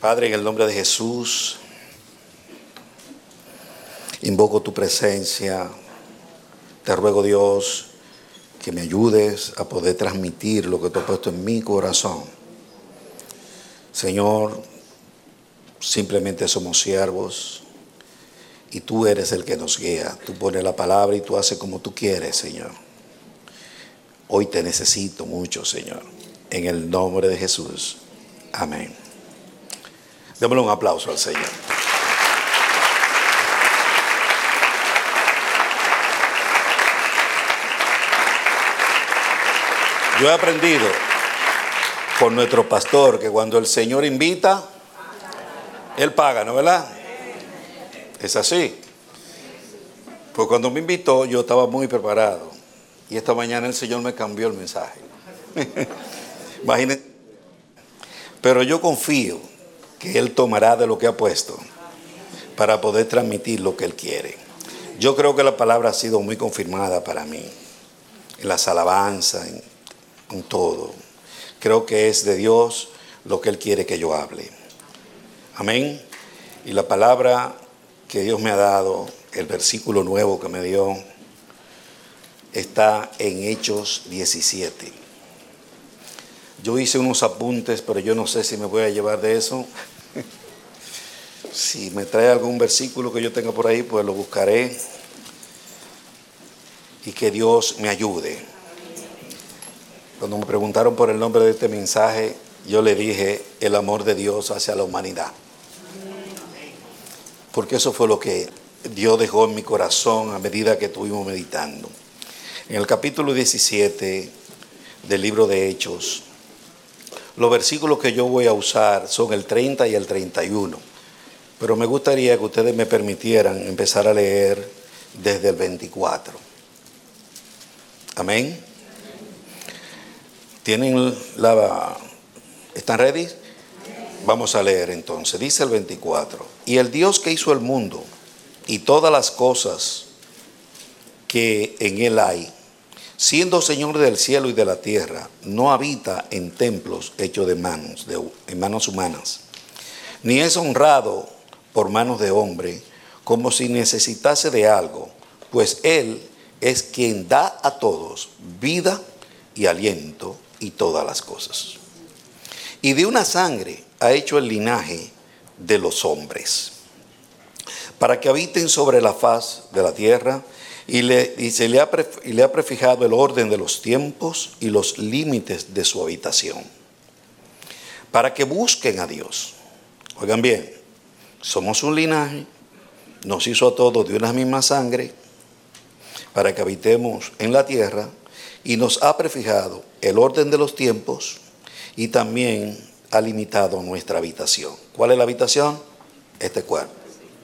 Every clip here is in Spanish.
Padre, en el nombre de Jesús, invoco tu presencia. Te ruego, Dios, que me ayudes a poder transmitir lo que tú has puesto en mi corazón. Señor, simplemente somos siervos y tú eres el que nos guía. Tú pones la palabra y tú haces como tú quieres, Señor. Hoy te necesito mucho, Señor. En el nombre de Jesús. Amén. Démosle un aplauso al Señor. Yo he aprendido con nuestro pastor que cuando el Señor invita, Él paga, ¿no es verdad? Es así. Pues cuando me invitó yo estaba muy preparado y esta mañana el Señor me cambió el mensaje. Imagínense. Pero yo confío que Él tomará de lo que ha puesto para poder transmitir lo que Él quiere. Yo creo que la palabra ha sido muy confirmada para mí, en las alabanzas, en todo. Creo que es de Dios lo que Él quiere que yo hable. Amén. Y la palabra que Dios me ha dado, el versículo nuevo que me dio, está en Hechos 17. Yo hice unos apuntes, pero yo no sé si me voy a llevar de eso. Si me trae algún versículo que yo tenga por ahí, pues lo buscaré. Y que Dios me ayude. Cuando me preguntaron por el nombre de este mensaje, yo le dije el amor de Dios hacia la humanidad. Porque eso fue lo que Dios dejó en mi corazón a medida que estuvimos meditando. En el capítulo 17 del libro de Hechos, los versículos que yo voy a usar son el 30 y el 31. Pero me gustaría que ustedes me permitieran empezar a leer desde el 24. Amén. ¿Están ready? Vamos a leer entonces. Dice el 24. Y el Dios que hizo el mundo y todas las cosas que en él hay, siendo Señor del cielo y de la tierra, no habita en templos hechos en manos humanas, ni es honrado por manos de hombre, como si necesitase de algo, pues Él es quien da a todos vida y aliento y todas las cosas. Y de una sangre ha hecho el linaje de los hombres, para que habiten sobre la faz de la tierra, y le ha prefijado el orden de los tiempos y los límites de su habitación, para que busquen a Dios. Oigan bien, somos un linaje, nos hizo a todos de una misma sangre, para que habitemos en la tierra, y nos ha prefijado el orden de los tiempos y también ha limitado nuestra habitación. ¿Cuál es la habitación? Este cuerpo.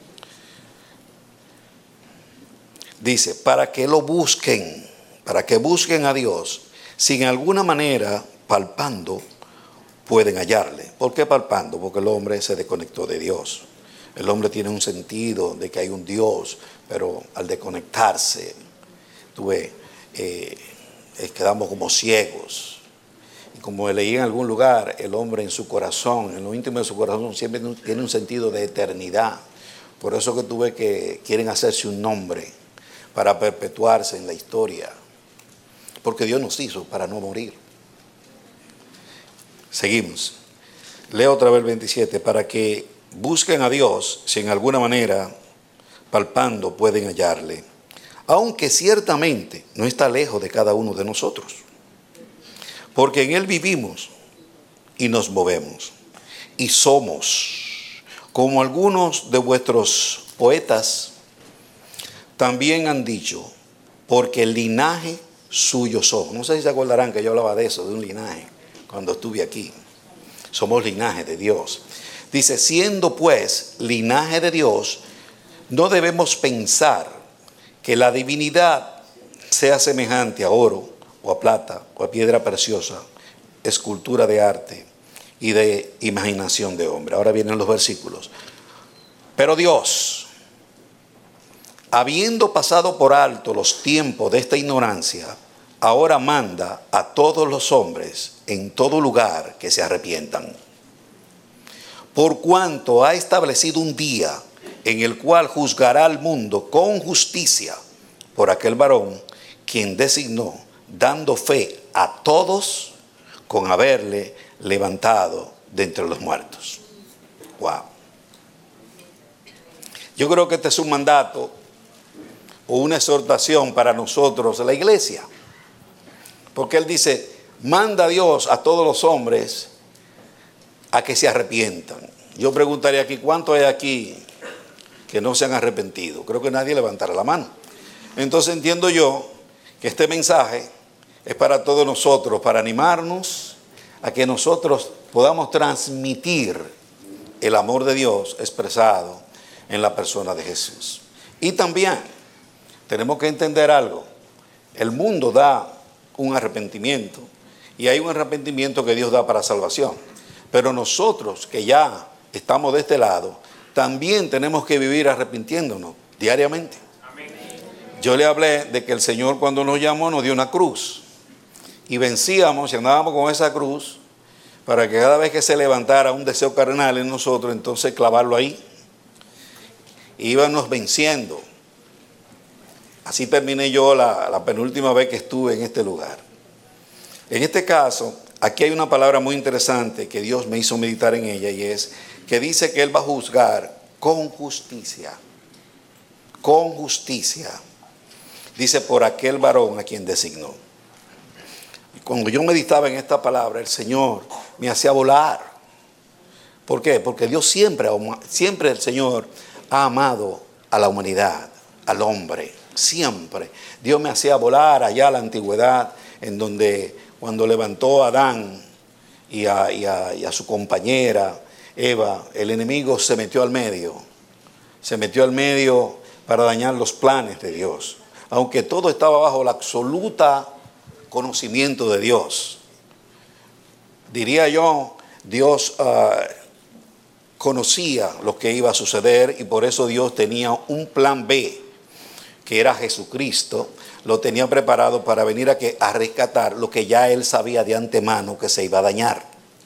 Dice, para que lo busquen, para que busquen a Dios, si en alguna manera, palpando, pueden hallarle. ¿Por qué palpando? Porque el hombre se desconectó de Dios. El hombre tiene un sentido de que hay un Dios, pero al desconectarse, quedamos como ciegos. Y como leí en algún lugar, el hombre en su corazón, en lo íntimo de su corazón, siempre tiene un sentido de eternidad. Por eso que quieren hacerse un nombre para perpetuarse en la historia, porque Dios nos hizo para no morir. Seguimos. Leo otra vez el 27, para que busquen a Dios, si en alguna manera, palpando, pueden hallarle, aunque ciertamente no está lejos de cada uno de nosotros, porque en Él vivimos y nos movemos, y somos, como algunos de vuestros poetas también han dicho, porque el linaje suyo somos. No sé si se acordarán que yo hablaba de eso, de un linaje, cuando estuve aquí. Somos linaje de Dios. Dice, siendo pues linaje de Dios, no debemos pensar que la divinidad sea semejante a oro, o a plata, o a piedra preciosa, escultura de arte y de imaginación de hombre. Ahora vienen los versículos. Pero Dios, habiendo pasado por alto los tiempos de esta ignorancia, ahora manda a todos los hombres en todo lugar que se arrepientan. por cuanto ha establecido un día en el cual juzgará al mundo con justicia por aquel varón quien designó, dando fe a todos con haberle levantado de entre los muertos. Wow. Yo creo que este es un mandato o una exhortación para nosotros, la iglesia. Porque él dice, manda a Dios a todos los hombres a que se arrepientan. Yo preguntaría aquí, ¿cuántos hay aquí que no se han arrepentido? Creo que nadie levantará la mano. Entonces entiendo yo que este mensaje es para todos nosotros, para animarnos a que nosotros podamos transmitir el amor de Dios expresado en la persona de Jesús. Y también tenemos que entender algo. El mundo da un arrepentimiento y hay un arrepentimiento que Dios da para salvación. Pero nosotros que ya estamos de este lado, también tenemos que vivir arrepintiéndonos diariamente. Amén. Yo le hablé de que el Señor cuando nos llamó nos dio una cruz y vencíamos y andábamos con esa cruz para que cada vez que se levantara un deseo carnal en nosotros, entonces clavarlo ahí. Íbamos venciendo. Así terminé yo la penúltima vez que estuve en este lugar. En este caso, aquí hay una palabra muy interesante que Dios me hizo meditar en ella y es que dice que Él va a juzgar con justicia. Con justicia. Dice por aquel varón a quien designó. Y cuando yo meditaba en esta palabra, el Señor me hacía volar. ¿Por qué? Porque Dios siempre el Señor ha amado a la humanidad, al hombre, siempre. Dios me hacía volar allá a la antigüedad, en donde cuando levantó a Adán y a su compañera Eva, el enemigo se metió al medio. Se metió al medio para dañar los planes de Dios. Aunque todo estaba bajo el absoluta conocimiento de Dios. Diría yo, Dios conocía lo que iba a suceder y por eso Dios tenía un plan B, que era Jesucristo. Lo tenía preparado para venir a rescatar lo que ya Él sabía de antemano que se iba a dañar.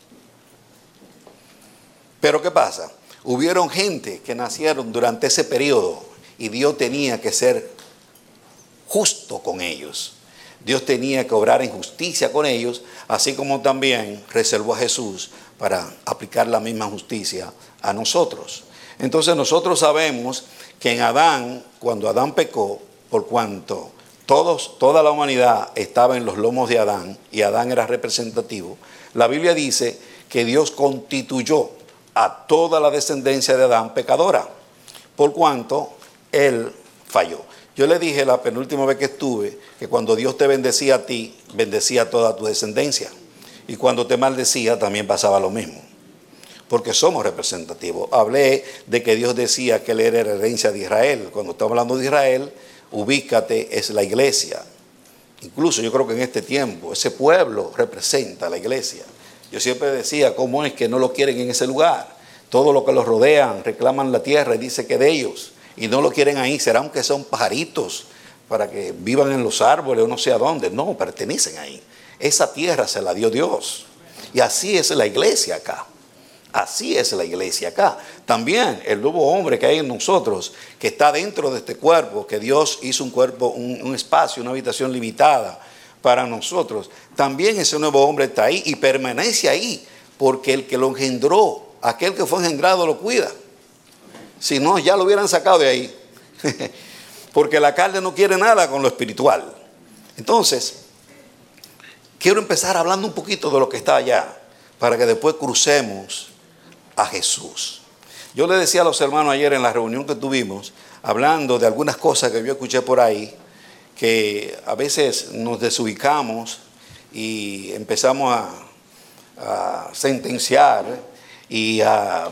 Pero ¿qué pasa? Hubieron gente que nacieron durante ese periodo y Dios tenía que ser justo con ellos. Dios tenía que obrar en justicia con ellos, así como también reservó a Jesús para aplicar la misma justicia a nosotros. Entonces nosotros sabemos que en Adán, cuando Adán pecó, por cuanto toda la humanidad estaba en los lomos de Adán y Adán era representativo, la Biblia dice que Dios constituyó a toda la descendencia de Adán pecadora, por cuanto él falló. Yo le dije la penúltima vez que estuve que cuando Dios te bendecía a ti, bendecía a toda tu descendencia. Y cuando te maldecía también pasaba lo mismo. Porque somos representativos. Hablé de que Dios decía que Él era la herencia de Israel. Cuando estamos hablando de Israel, ubícate, es la iglesia. Incluso yo creo que en este tiempo ese pueblo representa a la iglesia. Yo siempre decía, ¿cómo es que no lo quieren en ese lugar? Todo lo que los rodean, reclaman la tierra y dice que de ellos. Y no lo quieren ahí, será aunque son pajaritos para que vivan en los árboles o no sé a dónde. No, pertenecen ahí. Esa tierra se la dio Dios. Y así es la iglesia acá. Así es la iglesia acá. También el nuevo hombre que hay en nosotros, que está dentro de este cuerpo, que Dios hizo un cuerpo, un espacio, una habitación limitada para nosotros. También ese nuevo hombre está ahí y permanece ahí, porque el que lo engendró, aquel que fue engendrado lo cuida. Si no, ya lo hubieran sacado de ahí. Porque la carne no quiere nada con lo espiritual. Entonces, quiero empezar hablando un poquito de lo que está allá, para que después crucemos a Jesús. Yo le decía a los hermanos ayer en la reunión que tuvimos, hablando de algunas cosas que yo escuché por ahí, que a veces nos desubicamos y empezamos a sentenciar y a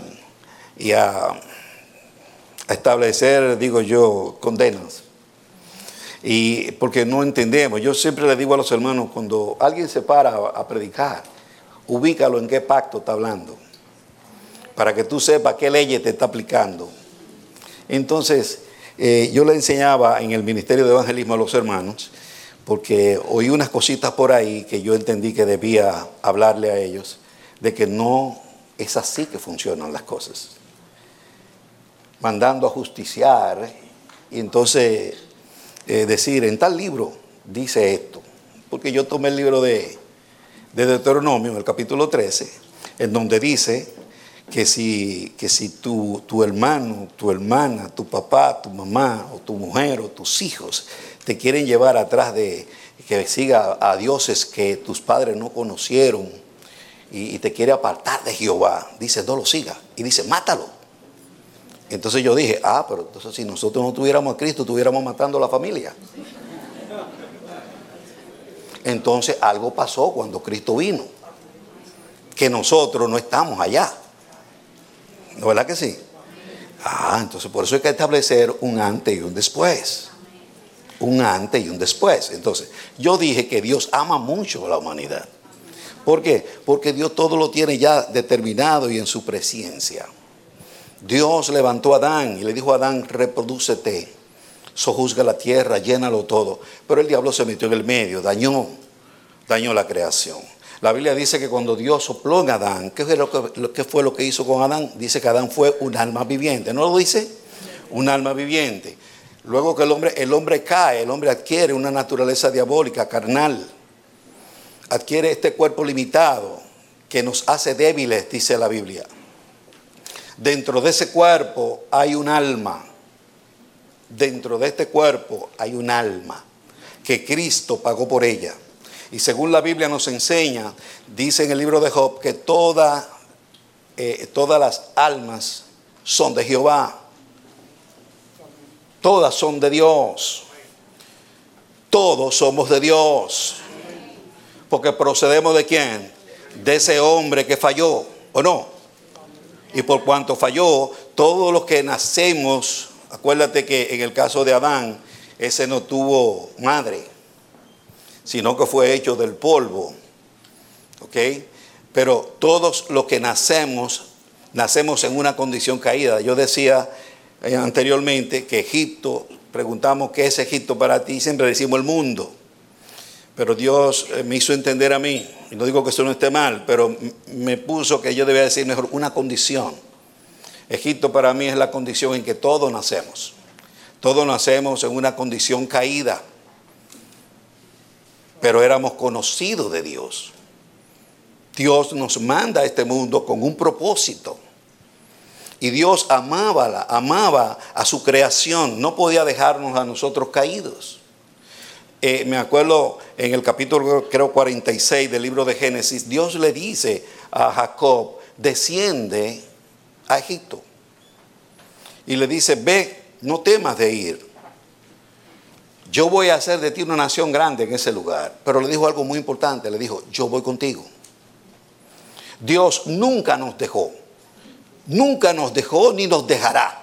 establecer, digo yo, condenas. Y porque no entendemos. Yo siempre le digo a los hermanos, cuando alguien se para a predicar, ubícalo en qué pacto está hablando, para que tú sepas qué leyes te está aplicando. Entonces, yo le enseñaba en el ministerio de evangelismo a los hermanos, porque oí unas cositas por ahí que yo entendí que debía hablarle a ellos, de que no es así que funcionan las cosas. Mandando a justiciar y entonces decir, en tal libro dice esto. Porque yo tomé el libro de Deuteronomio, el capítulo 13, en donde dice que si tu hermano, tu hermana, tu papá, tu mamá o tu mujer o tus hijos te quieren llevar atrás de que siga a dioses que tus padres no conocieron y te quiere apartar de Jehová, dice, no lo siga. Y dice, mátalo. Entonces yo dije, pero entonces si nosotros no tuviéramos a Cristo, estuviéramos matando a la familia. Entonces algo pasó cuando Cristo vino, que nosotros no estamos allá. ¿No, verdad que sí? Entonces por eso hay que establecer un antes y un después. Un antes y un después. Entonces, yo dije que Dios ama mucho a la humanidad. ¿Por qué? Porque Dios todo lo tiene ya determinado y en su presencia. Dios levantó a Adán y le dijo a Adán, reprodúcete, sojuzga la tierra, llénalo todo. Pero el diablo se metió en el medio, dañó la creación. La Biblia dice que cuando Dios sopló en Adán, ¿qué fue lo que hizo con Adán? Dice que Adán fue un alma viviente. ¿No lo dice? Un alma viviente. Luego que el hombre cae, el hombre adquiere una naturaleza diabólica, carnal. Adquiere este cuerpo limitado que nos hace débiles, dice la Biblia. Dentro de ese cuerpo hay un alma. Dentro de este cuerpo hay un alma que Cristo pagó por ella. Y según la Biblia nos enseña, dice en el libro de Job que todas las almas son de Jehová. Todas son de Dios. Todos somos de Dios. Porque procedemos ¿de quién? De ese hombre que falló, ¿o no? Y por cuanto falló, todos los que nacemos, acuérdate que en el caso de Adán, ese no tuvo madre, sino que fue hecho del polvo. ¿Ok? Pero todos los que nacemos en una condición caída. Yo decía anteriormente que Egipto, preguntamos qué es Egipto para ti, siempre decimos el mundo. Pero Dios me hizo entender a mí, y no digo que eso no esté mal, pero me puso que yo debía decir mejor una condición. Egipto para mí es la condición en que todos nacemos. Todos nacemos en una condición caída, pero éramos conocidos de Dios. Dios nos manda a este mundo con un propósito. Y Dios amaba a su creación, no podía dejarnos a nosotros caídos. Me acuerdo en el capítulo creo 46 del libro de Génesis, Dios le dice a Jacob, desciende a Egipto. Y le dice, ve, no temas de ir. Yo voy a hacer de ti una nación grande en ese lugar. Pero le dijo algo muy importante, le dijo, yo voy contigo. Dios nunca nos dejó ni nos dejará.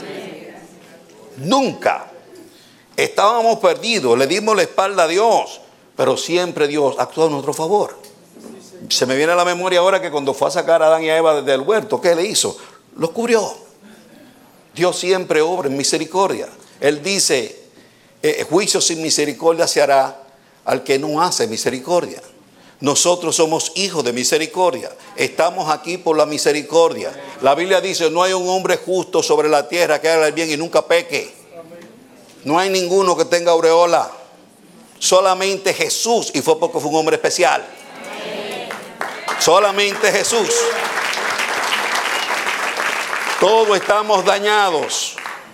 Nunca. Estábamos perdidos, le dimos la espalda a Dios, pero siempre Dios actuó a nuestro favor. Se me viene a la memoria ahora que cuando fue a sacar a Adán y a Eva del huerto, ¿qué le hizo? Los cubrió. Dios siempre obra en misericordia. Él dice, juicio sin misericordia se hará al que no hace misericordia. Nosotros somos hijos de misericordia. Estamos aquí por la misericordia. La Biblia dice, no hay un hombre justo sobre la tierra que haga el bien y nunca peque. No hay ninguno que tenga aureola. Solamente Jesús, y fue porque fue un hombre especial. Solamente Jesús. Todos estamos dañados.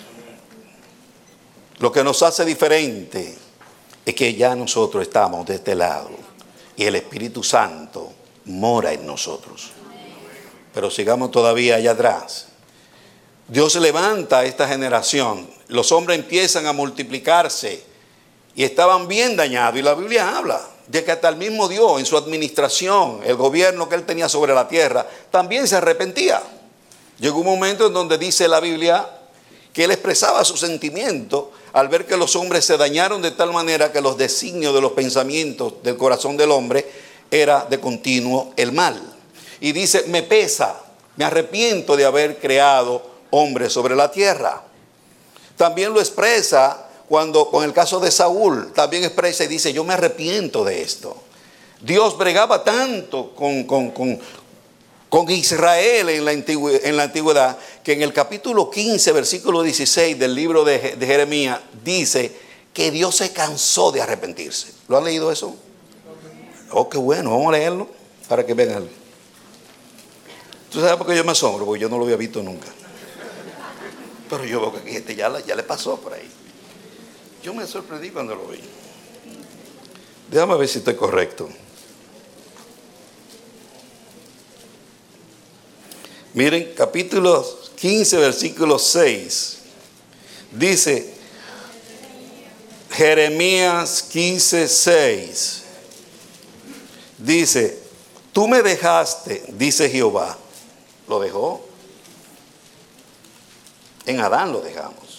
Lo que nos hace diferente es que ya nosotros estamos de este lado y el Espíritu Santo mora en nosotros. Pero sigamos todavía allá atrás. Dios levanta a esta generación. Los hombres empiezan a multiplicarse y estaban bien dañados. Y la Biblia habla de que hasta el mismo Dios en su administración, el gobierno que él tenía sobre la tierra, también se arrepentía. Llegó un momento en donde dice la Biblia que él expresaba su sentimiento al ver que los hombres se dañaron de tal manera que los designios de los pensamientos del corazón del hombre era de continuo el mal. Y dice, me pesa, me arrepiento de haber creado hombres sobre la tierra. También lo expresa cuando con el caso de Saúl, también expresa y dice, yo me arrepiento de esto. Dios bregaba tanto con Israel en la antigüedad, que en el capítulo 15, versículo 16 del libro de Jeremías, dice que Dios se cansó de arrepentirse. ¿Lo han leído eso? Oh, qué bueno, vamos a leerlo para que vean. ¿Tú sabes por qué yo me asombro? Porque yo no lo había visto nunca. Pero yo veo que aquí este ya le pasó por ahí. Yo me sorprendí cuando lo vi. Déjame ver si estoy correcto. Miren, capítulo 15, versículo 6. Dice, Jeremías 15, 6. Dice, tú me dejaste, dice Jehová. ¿Lo dejó? En Adán lo dejamos.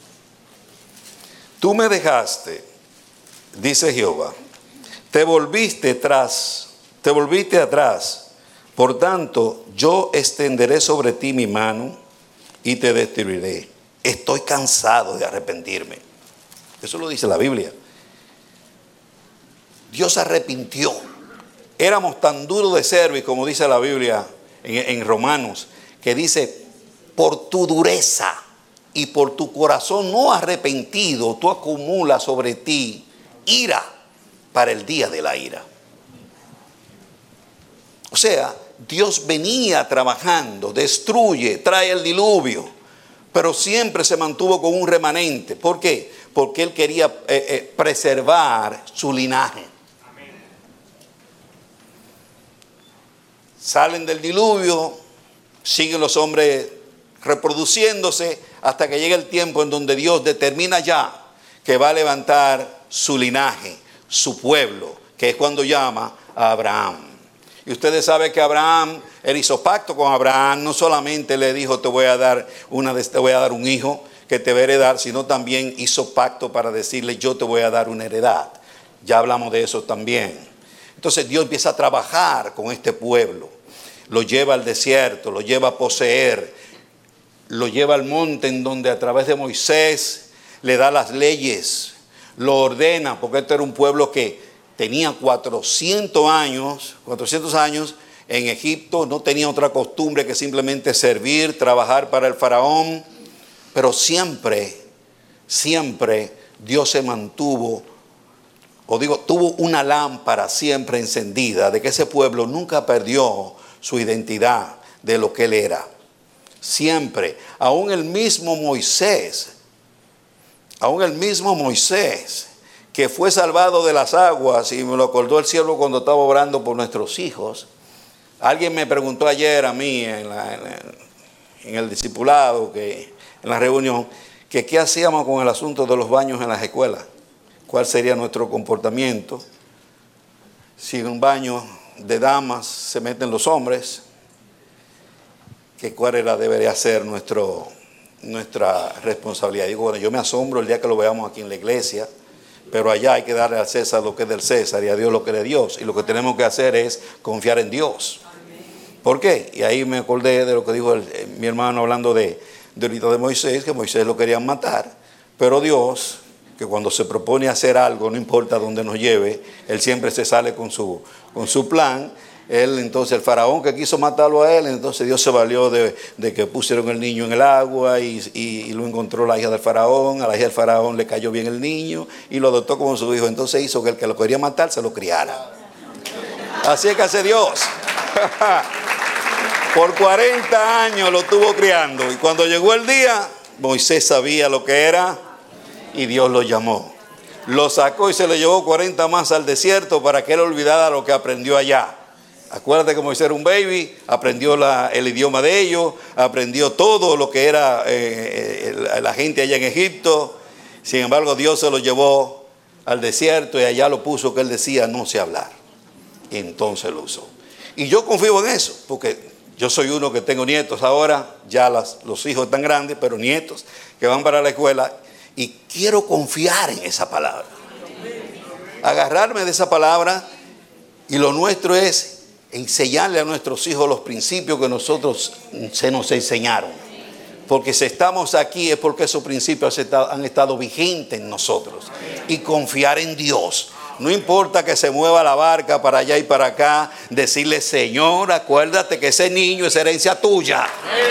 Tú me dejaste, dice Jehová. Te volviste atrás. Por tanto, yo extenderé sobre ti mi mano y te destruiré. Estoy cansado de arrepentirme. Eso lo dice la Biblia. Dios arrepintió. Éramos tan duros de cerviz, como dice la Biblia en Romanos, que dice, por tu dureza y por tu corazón no arrepentido, tú acumulas sobre ti ira para el día de la ira. O sea, Dios venía trabajando, destruye, trae el diluvio, pero siempre se mantuvo con un remanente. ¿Por qué? Porque Él quería preservar su linaje. Salen del diluvio, siguen los hombres reproduciéndose hasta que llega el tiempo en donde Dios determina ya que va a levantar su linaje, su pueblo, que es cuando llama a Abraham. Y ustedes saben que Abraham, él hizo pacto con Abraham, no solamente le dijo te voy a dar un hijo que te va a heredar, sino también hizo pacto para decirle yo te voy a dar una heredad. Ya hablamos de eso también. Entonces Dios empieza a trabajar con este pueblo, lo lleva al desierto, lo lleva a poseer, lo lleva al monte en donde a través de Moisés le da las leyes, lo ordena, porque este era un pueblo que tenía 400 años en Egipto, no tenía otra costumbre que simplemente servir, trabajar para el faraón, pero siempre Dios se mantuvo, tuvo una lámpara siempre encendida de que ese pueblo nunca perdió su identidad de lo que él era. Siempre, aún el mismo Moisés, que fue salvado de las aguas, y me lo acordó el siervo cuando estaba orando por nuestros hijos. Alguien me preguntó ayer a mí en el discipulado, en la reunión, que qué hacíamos con el asunto de los baños en las escuelas. ¿Cuál sería nuestro comportamiento? Si en un baño de damas se meten los hombres, ¿cuál debería ser nuestra responsabilidad? Digo, bueno, yo me asombro el día que lo veamos aquí en la iglesia, pero allá hay que darle al César lo que es del César y a Dios lo que es de Dios. Y lo que tenemos que hacer es confiar en Dios. ¿Por qué? Y ahí me acordé de lo que dijo mi hermano hablando de Moisés, que Moisés lo querían matar. Pero Dios, que cuando se propone hacer algo, no importa dónde nos lleve, Él siempre se sale con su plan. Entonces el faraón que quiso matarlo a él, entonces Dios se valió de que pusieron el niño en el agua y lo encontró la hija del faraón. A la hija del faraón le cayó bien el niño y lo adoptó como su hijo. Entonces hizo que el que lo quería matar se lo criara. Así es que hace Dios. Por 40 años lo estuvo criando, y cuando llegó el día, Moisés sabía lo que era y Dios lo llamó. Lo sacó y se lo llevó 40 más al desierto para que él olvidara lo que aprendió allá. Acuérdate que Moisés era un baby, aprendió el idioma de ellos, aprendió todo lo que era la gente allá en Egipto. Sin embargo, Dios se lo llevó al desierto y allá lo puso que él decía no sé hablar. Y entonces lo usó. Y yo confío en eso, porque yo soy uno que tengo nietos ahora, ya los hijos están grandes, pero nietos que van para la escuela, y quiero confiar en esa palabra. Agarrarme de esa palabra, y lo nuestro es enseñarle a nuestros hijos los principios que nosotros se nos enseñaron. Porque si estamos aquí es porque esos principios han estado vigentes en nosotros. Y confiar en Dios. No importa que se mueva la barca para allá y para acá, decirle: Señor, acuérdate que ese niño es herencia tuya.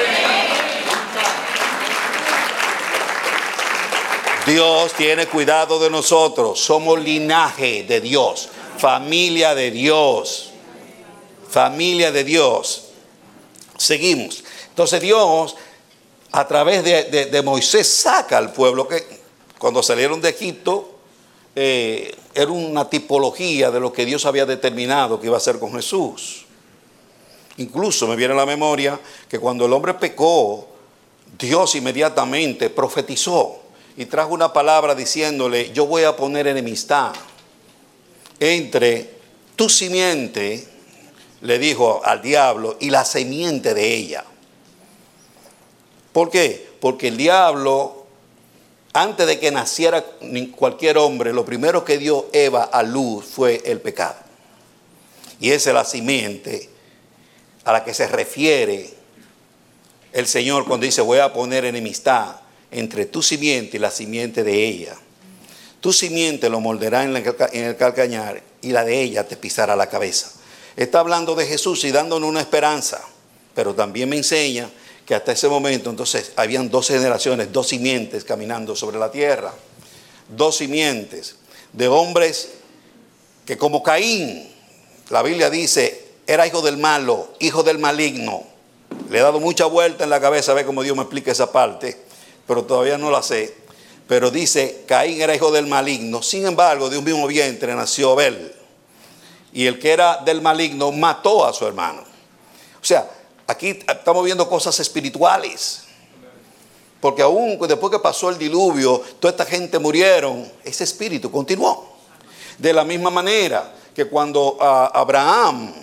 Dios tiene cuidado de nosotros. Somos linaje de Dios, familia de Dios. Familia de Dios. Seguimos. Entonces Dios, a través de Moisés, saca al pueblo que cuando salieron de Egipto, era una tipología de lo que Dios había determinado que iba a hacer con Jesús. Incluso me viene a la memoria que cuando el hombre pecó, Dios inmediatamente profetizó y trajo una palabra diciéndole: yo voy a poner enemistad entre tu simiente, le dijo al diablo, y la simiente de ella. ¿Por qué? Porque el diablo, antes de que naciera cualquier hombre, lo primero que dio Eva a luz fue el pecado. Y esa es la simiente a la que se refiere el Señor cuando dice: voy a poner enemistad entre tu simiente y la simiente de ella. Tu simiente lo morderá en el calcañar y la de ella te pisará la cabeza. Está hablando de Jesús y dándonos una esperanza, pero también me enseña que hasta ese momento entonces habían dos generaciones, dos simientes caminando sobre la tierra. Dos simientes de hombres que, como Caín, la Biblia dice, era hijo del malo, hijo del maligno. Le he dado mucha vuelta en la cabeza a ver cómo Dios me explica esa parte, pero todavía no la sé. Pero dice, Caín era hijo del maligno. Sin embargo, de un mismo vientre nació Abel. Y el que era del maligno mató a su hermano. O sea, aquí estamos viendo cosas espirituales. Porque aún después que pasó el diluvio, toda esta gente murieron, ese espíritu continuó. De la misma manera que cuando Abraham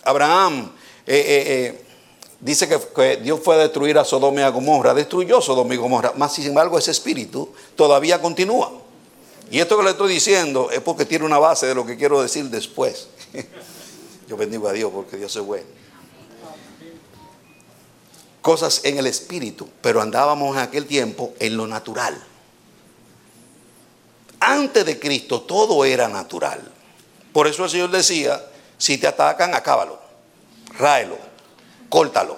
dice que Dios fue a destruir a Sodoma y a Gomorra, destruyó Sodoma y Gomorra, mas sin embargo ese espíritu todavía continúa. Y esto que le estoy diciendo es porque tiene una base de lo que quiero decir después. Yo bendigo a Dios porque Dios es bueno. Cosas en el espíritu, pero andábamos en aquel tiempo en lo natural. Antes de Cristo todo era natural. Por eso el Señor decía: si te atacan, acábalo, ráelo, córtalo.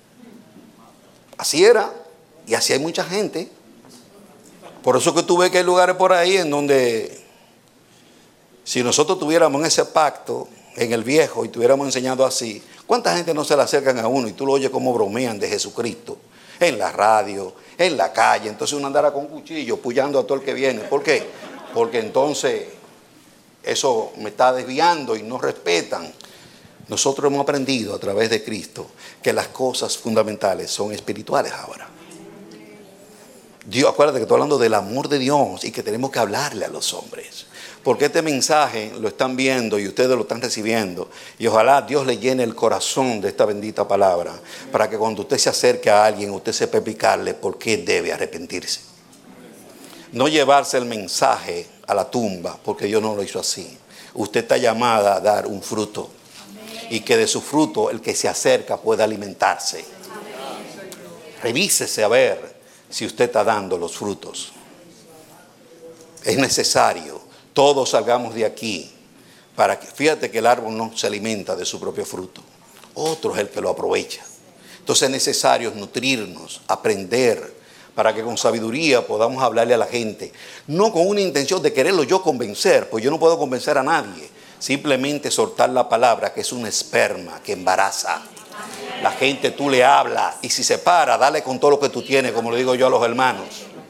Así era, y así hay mucha gente. Por eso que tú ves que hay lugares por ahí en donde, si nosotros tuviéramos ese pacto en el viejo y tuviéramos enseñado así, ¿cuánta gente no se le acercan a uno y tú lo oyes como bromean de Jesucristo? En la radio, en la calle. Entonces uno andará con cuchillo puyando a todo el que viene. ¿Por qué? Porque entonces eso me está desviando y no respetan. Nosotros hemos aprendido a través de Cristo que las cosas fundamentales son espirituales ahora. Dios, acuérdate que estoy hablando del amor de Dios y que tenemos que hablarle a los hombres. Porque este mensaje lo están viendo y ustedes lo están recibiendo. Y ojalá Dios le llene el corazón de esta bendita palabra, para que cuando usted se acerque a alguien, usted sepa explicarle por qué debe arrepentirse. No llevarse el mensaje a la tumba, porque Dios no lo hizo así. Usted está llamada a dar un fruto. Y que de su fruto el que se acerca pueda alimentarse. Revísese a ver si usted está dando los frutos. Es necesario. Todos salgamos de aquí para que, fíjate que el árbol no se alimenta de su propio fruto. Otro es el que lo aprovecha. Entonces es necesario nutrirnos, aprender, para que con sabiduría podamos hablarle a la gente. No con una intención de quererlo yo convencer, pues yo no puedo convencer a nadie. Simplemente soltar la palabra, que es un esperma que embaraza. La gente tú le hablas y si se para, dale con todo lo que tú tienes, como le digo yo a los hermanos.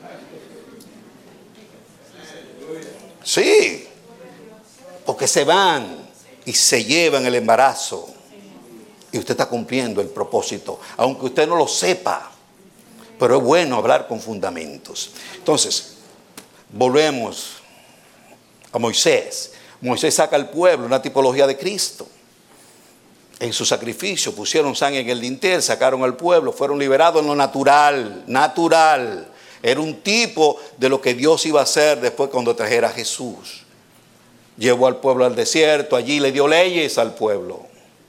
Sí, porque se van y se llevan el embarazo y usted está cumpliendo el propósito, aunque usted no lo sepa, pero es bueno hablar con fundamentos. Entonces, volvemos a Moisés. Moisés saca al pueblo, una tipología de Cristo. En su sacrificio pusieron sangre en el dintel, sacaron al pueblo, fueron liberados en lo natural, natural. Era un tipo de lo que Dios iba a hacer después cuando trajera a Jesús. Llevó al pueblo al desierto, allí le dio leyes al pueblo.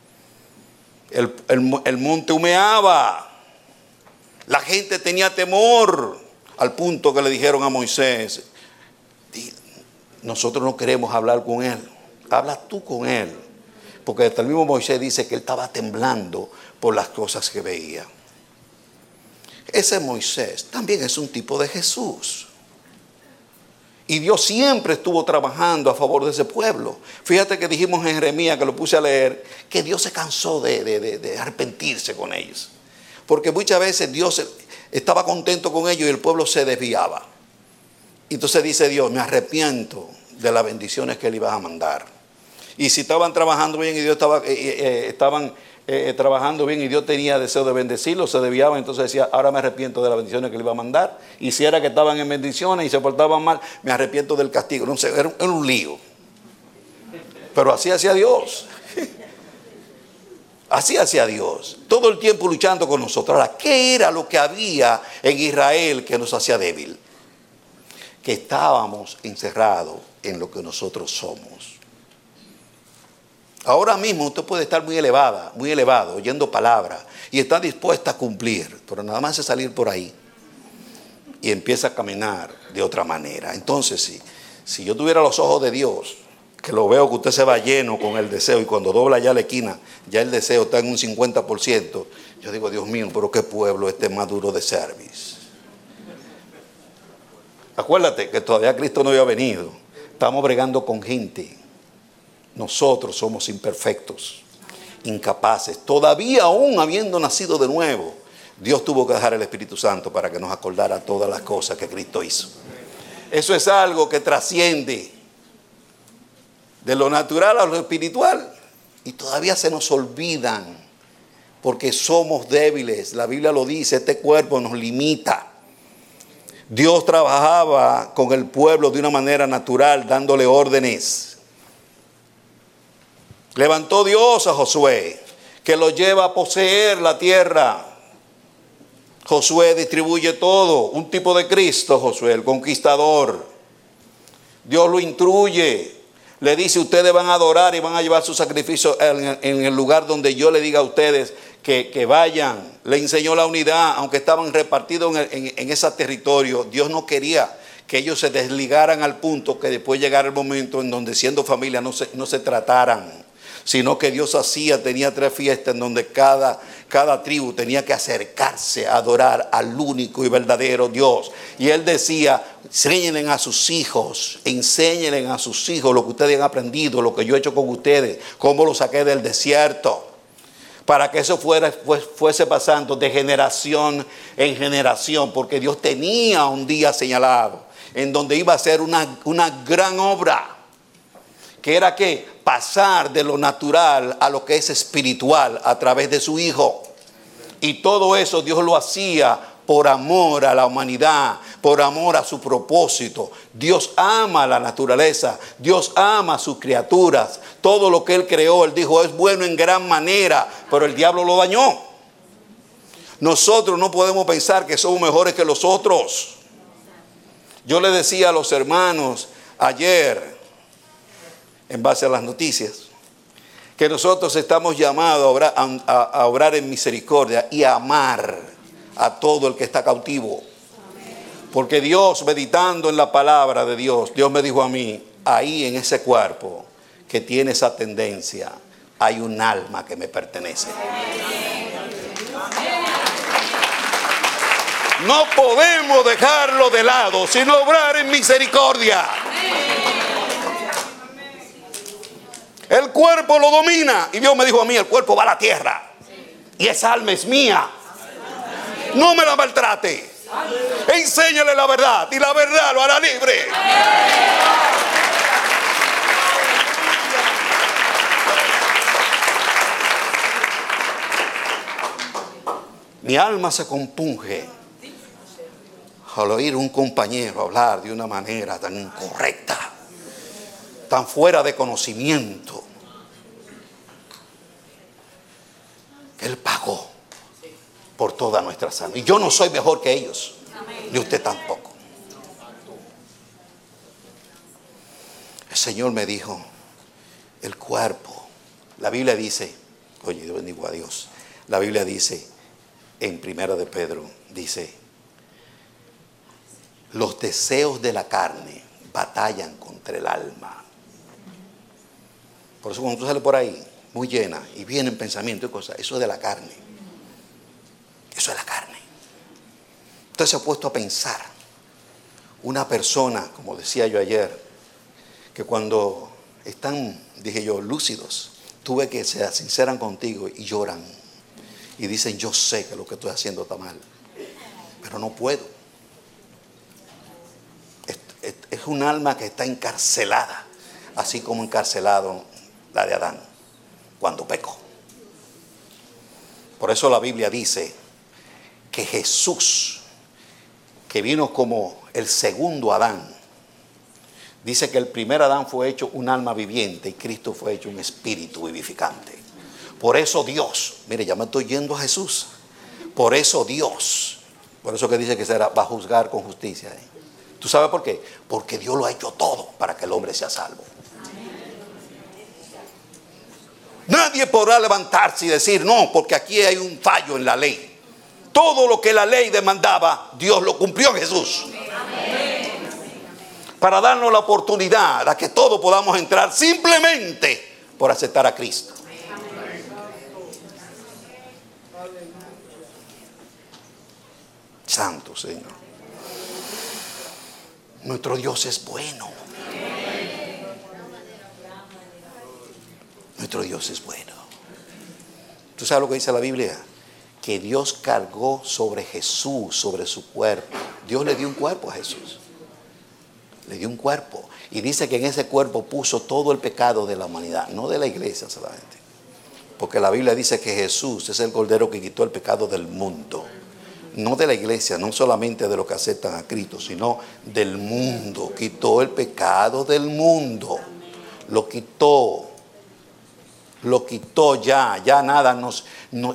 El monte humeaba. La gente tenía temor, al punto que le dijeron a Moisés: nosotros no queremos hablar con Él. Habla tú con Él. Porque hasta el mismo Moisés dice que él estaba temblando por las cosas que veía. Ese Moisés también es un tipo de Jesús. Y Dios siempre estuvo trabajando a favor de ese pueblo. Fíjate que dijimos en Jeremías, que lo puse a leer, que Dios se cansó de arrepentirse con ellos. Porque muchas veces Dios estaba contento con ellos y el pueblo se desviaba. Entonces dice Dios, me arrepiento de las bendiciones que Él iba a mandar. Y si estaban trabajando bien y Dios estaban trabajando bien y Dios tenía deseo de bendecirlos, se desviaban, entonces decía, ahora me arrepiento de las bendiciones que le iba a mandar. Y si era que estaban en bendiciones y se portaban mal, me arrepiento del castigo. No sé, era un lío. Pero así hacía Dios. Así hacía Dios. Todo el tiempo luchando con nosotros. Ahora, ¿qué era lo que había en Israel que nos hacía débil? Que estábamos encerrados en lo que nosotros somos. Ahora mismo usted puede estar muy elevado, oyendo palabras y está dispuesta a cumplir, pero nada más es salir por ahí y empieza a caminar de otra manera. Entonces, si yo tuviera los ojos de Dios, que lo veo que usted se va lleno con el deseo y cuando dobla ya la esquina, ya el deseo está en un 50%, yo digo, Dios mío, pero qué pueblo este más duro de service. Acuérdate que todavía Cristo no había venido, estamos bregando con gente. Nosotros somos imperfectos, incapaces. Todavía aún habiendo nacido de nuevo, Dios tuvo que dejar el Espíritu Santo para que nos acordara todas las cosas que Cristo hizo. Eso es algo que trasciende de lo natural a lo espiritual. Y todavía se nos olvidan porque somos débiles. La Biblia lo dice, este cuerpo nos limita. Dios trabajaba con el pueblo de una manera natural, dándole órdenes. Levantó Dios a Josué, que lo lleva a poseer la tierra. Josué distribuye todo, un tipo de Cristo, Josué, el conquistador. Dios lo instruye, le dice, ustedes van a adorar y van a llevar su sacrificio en el lugar donde yo le diga a ustedes que vayan. Le enseñó la unidad, aunque estaban repartidos en ese territorio. Dios no quería que ellos se desligaran al punto que después llegara el momento en donde siendo familia no se trataran. Sino que Dios tenía 3 fiestas en donde cada tribu tenía que acercarse a adorar al único y verdadero Dios. Y Él decía, enséñenle a sus hijos lo que ustedes han aprendido, lo que yo he hecho con ustedes, cómo lo saqué del desierto. Para que eso fuese pasando de generación en generación, porque Dios tenía un día señalado en donde iba a ser una gran obra. Que era que pasar de lo natural a lo que es espiritual a través de su Hijo. Y todo eso Dios lo hacía por amor a la humanidad, por amor a su propósito. Dios ama la naturaleza, Dios ama a sus criaturas. Todo lo que Él creó, Él dijo, es bueno en gran manera, pero el diablo lo dañó. Nosotros no podemos pensar que somos mejores que los otros. Yo le decía a los hermanos ayer, en base a las noticias, que nosotros estamos llamados a obrar en misericordia y a amar a todo el que está cautivo. Porque Dios, meditando en la palabra de Dios, Dios me dijo a mí, ahí en ese cuerpo que tiene esa tendencia, hay un alma que me pertenece. No podemos dejarlo de lado, sino obrar en misericordia. El cuerpo lo domina. Y Dios me dijo a mí, el cuerpo va a la tierra. Y esa alma es mía. No me la maltrate. Enséñale la verdad. Y la verdad lo hará libre. Mi alma se compunge al oír un compañero hablar de una manera tan incorrecta, tan fuera de conocimiento. Él pagó por toda nuestra sangre. Y yo no soy mejor que ellos, ni usted tampoco. El Señor me dijo, el cuerpo, la Biblia dice, oye, yo bendigo a Dios, la Biblia dice en 1 de Pedro, dice, los deseos de la carne batallan contra el alma. Por eso cuando tú sales por ahí, muy llena, y vienen pensamientos y cosas, eso es de la carne. Eso es la carne. Usted se ha puesto a pensar, una persona, como decía yo ayer, que cuando están, dije yo, lúcidos, tú ves que se sinceran contigo y lloran. Y dicen, yo sé que lo que estoy haciendo está mal, pero no puedo. Es un alma que está encarcelada, así como encarcelado la de Adán, cuando pecó. Por eso la Biblia dice que Jesús, que vino como el segundo Adán, dice que el primer Adán fue hecho un alma viviente y Cristo fue hecho un espíritu vivificante. Por eso Dios, mire, ya me estoy yendo a Jesús. Por eso Dios, por eso que dice que va a juzgar con justicia. ¿Tú sabes por qué? Porque Dios lo ha hecho todo para que el hombre sea salvo. Nadie podrá levantarse y decir, no, porque aquí hay un fallo en la ley. Todo lo que la ley demandaba, Dios lo cumplió en Jesús. Para darnos la oportunidad a que todos podamos entrar simplemente por aceptar a Cristo. Santo Señor. Nuestro Dios es bueno. Nuestro Dios es bueno. ¿Tú sabes lo que dice la Biblia? Que Dios cargó sobre Jesús, sobre su cuerpo. Dios le dio un cuerpo a Jesús. Le dio un cuerpo. Y dice que en ese cuerpo puso todo el pecado de la humanidad, no de la iglesia solamente. Porque la Biblia dice que Jesús es el Cordero que quitó el pecado del mundo. No de la iglesia, no solamente de los que aceptan a Cristo, sino del mundo. Quitó el pecado del mundo. Lo quitó ya nada nos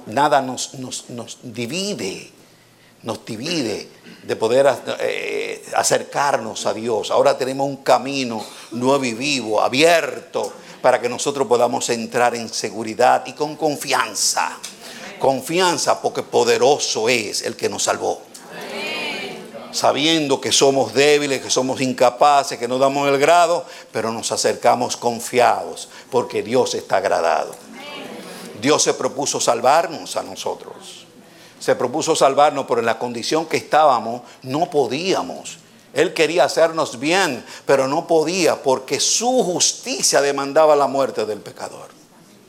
divide. Nos divide de poder acercarnos a Dios. Ahora tenemos un camino nuevo y vivo, abierto, para que nosotros podamos entrar en seguridad y con confianza. Confianza, porque poderoso es el que nos salvó. Sabiendo que somos débiles, que somos incapaces, que no damos el grado, pero nos acercamos confiados, porque Dios está agradado. Dios se propuso salvarnos a nosotros. Se propuso salvarnos, pero en la condición que estábamos no podíamos. Él quería hacernos bien, pero no podía, porque su justicia demandaba la muerte del pecador.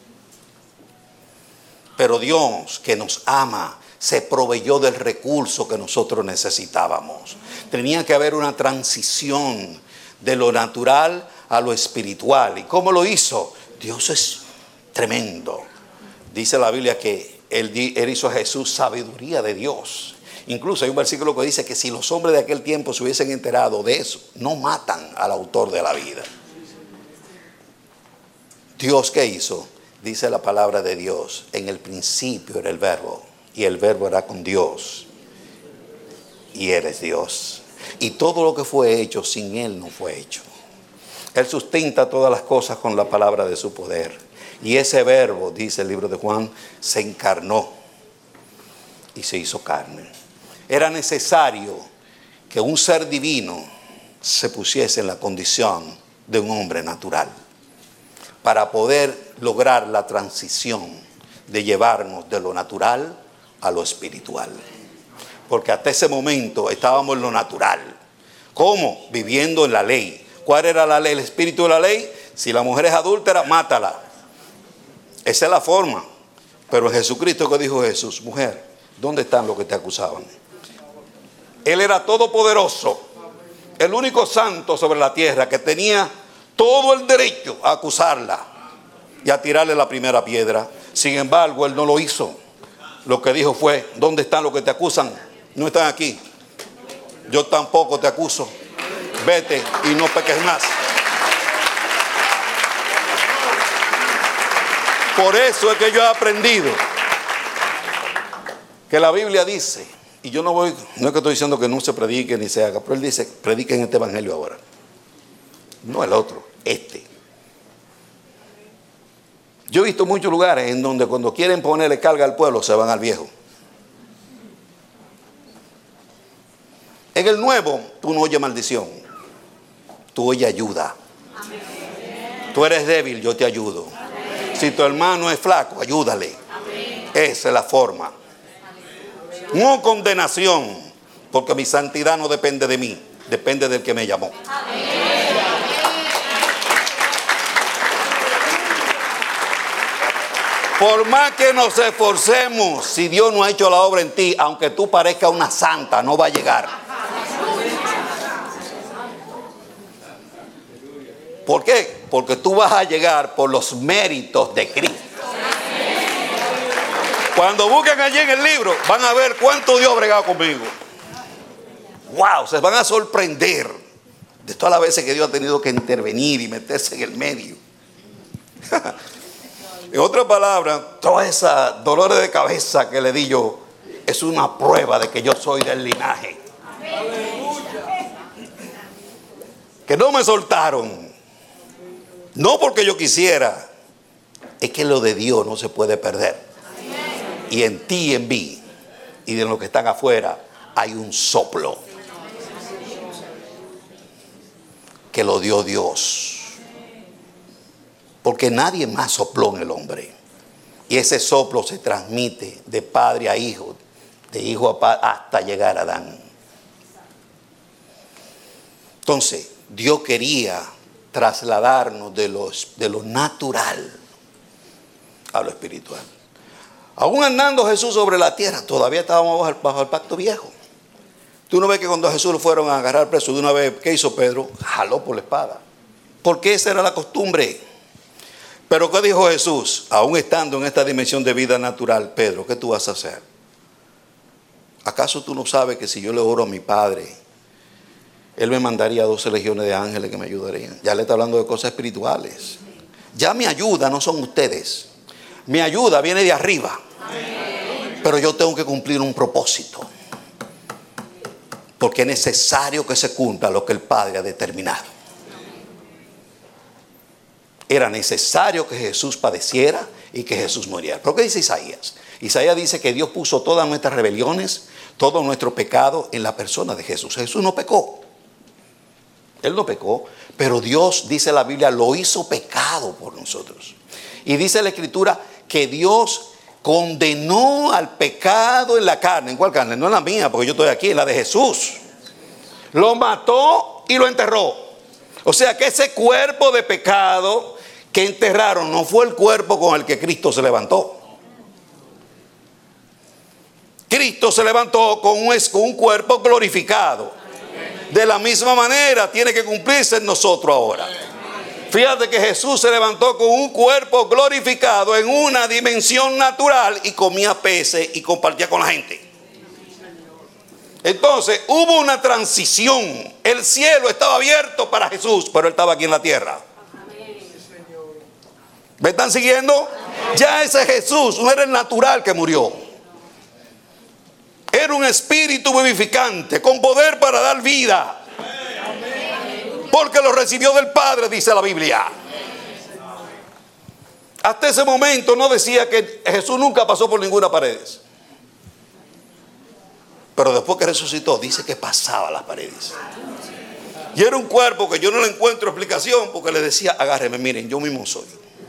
Pero Dios, que nos ama, se proveyó del recurso que nosotros necesitábamos. Tenía que haber una transición de lo natural a lo espiritual. ¿Y cómo lo hizo? Dios es tremendo. Dice la Biblia que Él hizo a Jesús sabiduría de Dios. Incluso hay un versículo que dice que si los hombres de aquel tiempo se hubiesen enterado de eso, no matan al autor de la vida. ¿Dios qué hizo? Dice la palabra de Dios, en el principio era el verbo, y el verbo era con Dios, y Él es Dios. Y todo lo que fue hecho, sin Él no fue hecho. Él sustenta todas las cosas con la palabra de su poder. Y ese verbo, dice el libro de Juan, se encarnó y se hizo carne. Era necesario que un ser divino se pusiese en la condición de un hombre natural, para poder lograr la transición de llevarnos de lo natural a lo espiritual. Porque hasta ese momento estábamos en lo natural. ¿Cómo? Viviendo en la ley. ¿Cuál era la ley? El espíritu de la ley. Si la mujer es adúltera, mátala. Esa es la forma. Pero en Jesucristo, ¿qué dijo Jesús? Mujer, ¿dónde están los que te acusaban? Él era todopoderoso, el único santo sobre la tierra que tenía todo el derecho a acusarla y a tirarle la primera piedra. Sin embargo, Él no lo hizo. Lo que dijo fue, ¿dónde están los que te acusan? No están aquí. Yo tampoco te acuso. Vete y no peques más. Por eso es que yo he aprendido que la Biblia dice, y yo no es que estoy diciendo que no se predique ni se haga, pero Él dice, prediquen este evangelio ahora. No el otro, este. Yo he visto muchos lugares en donde cuando quieren ponerle carga al pueblo se van al viejo. En el nuevo tú no oyes maldición, tú oye ayuda. Tú eres débil, yo te ayudo. Si tu hermano es flaco, ayúdale. Esa es la forma. No condenación, porque mi santidad no depende de mí, depende del que me llamó. Por más que nos esforcemos, si Dios no ha hecho la obra en ti, aunque tú parezcas una santa, no va a llegar. ¿Por qué? Porque tú vas a llegar por los méritos de Cristo. Cuando busquen allí en el libro, van a ver cuánto Dios ha bregado conmigo. Wow, se van a sorprender de todas las veces que Dios ha tenido que intervenir y meterse en el medio. En otras palabras, todas esas dolores de cabeza que le di yo es una prueba de que yo soy del linaje. Que no me soltaron. No porque yo quisiera, es que lo de Dios no se puede perder. Y en ti y en mí y de los que están afuera hay un soplo que lo dio Dios. Porque nadie más sopló en el hombre. Y ese soplo se transmite de padre a hijo, de hijo a padre, hasta llegar a Adán. Entonces, Dios quería trasladarnos de lo natural a lo espiritual. Aún andando Jesús sobre la tierra, todavía estábamos bajo el pacto viejo. Tú no ves que cuando a Jesús lo fueron a agarrar preso de una vez, ¿qué hizo Pedro? Jaló por la espada. Porque esa era la costumbre. Pero ¿qué dijo Jesús? Aún estando en esta dimensión de vida natural, Pedro, ¿qué tú vas a hacer? ¿Acaso tú no sabes que si yo le oro a mi Padre, Él me mandaría 12 legiones de ángeles que me ayudarían? Ya le está hablando de cosas espirituales. Ya mi ayuda no son ustedes. Mi ayuda viene de arriba. Pero yo tengo que cumplir un propósito. Porque es necesario que se cumpla lo que el Padre ha determinado. Era necesario que Jesús padeciera y que Jesús muriera. ¿Pero qué dice Isaías? Isaías dice que Dios puso todas nuestras rebeliones, todo nuestro pecado en la persona de Jesús. Jesús no pecó. Él no pecó, pero Dios, dice la Biblia, lo hizo pecado por nosotros. Y dice la Escritura que Dios condenó al pecado en la carne. ¿En cuál carne? No en la mía, porque yo estoy aquí, en la de Jesús. Lo mató y lo enterró. O sea que ese cuerpo de pecado que enterraron no fue el cuerpo con el que Cristo se levantó. Cristo se levantó con un cuerpo glorificado. De la misma manera tiene que cumplirse en nosotros ahora. Fíjate que Jesús se levantó con un cuerpo glorificado en una dimensión natural y comía peces y compartía con la gente. Entonces hubo una transición. El cielo estaba abierto para Jesús, pero Él estaba aquí en la tierra. ¿Me están siguiendo? Ya ese Jesús no era el natural que murió. Era un espíritu vivificante con poder para dar vida. Porque lo recibió del Padre, dice la Biblia. Hasta ese momento no decía que Jesús nunca pasó por ninguna pared. Pero después que resucitó, dice que pasaba las paredes. Y era un cuerpo que yo no le encuentro explicación, porque le decía, agárreme, miren, yo mismo soy.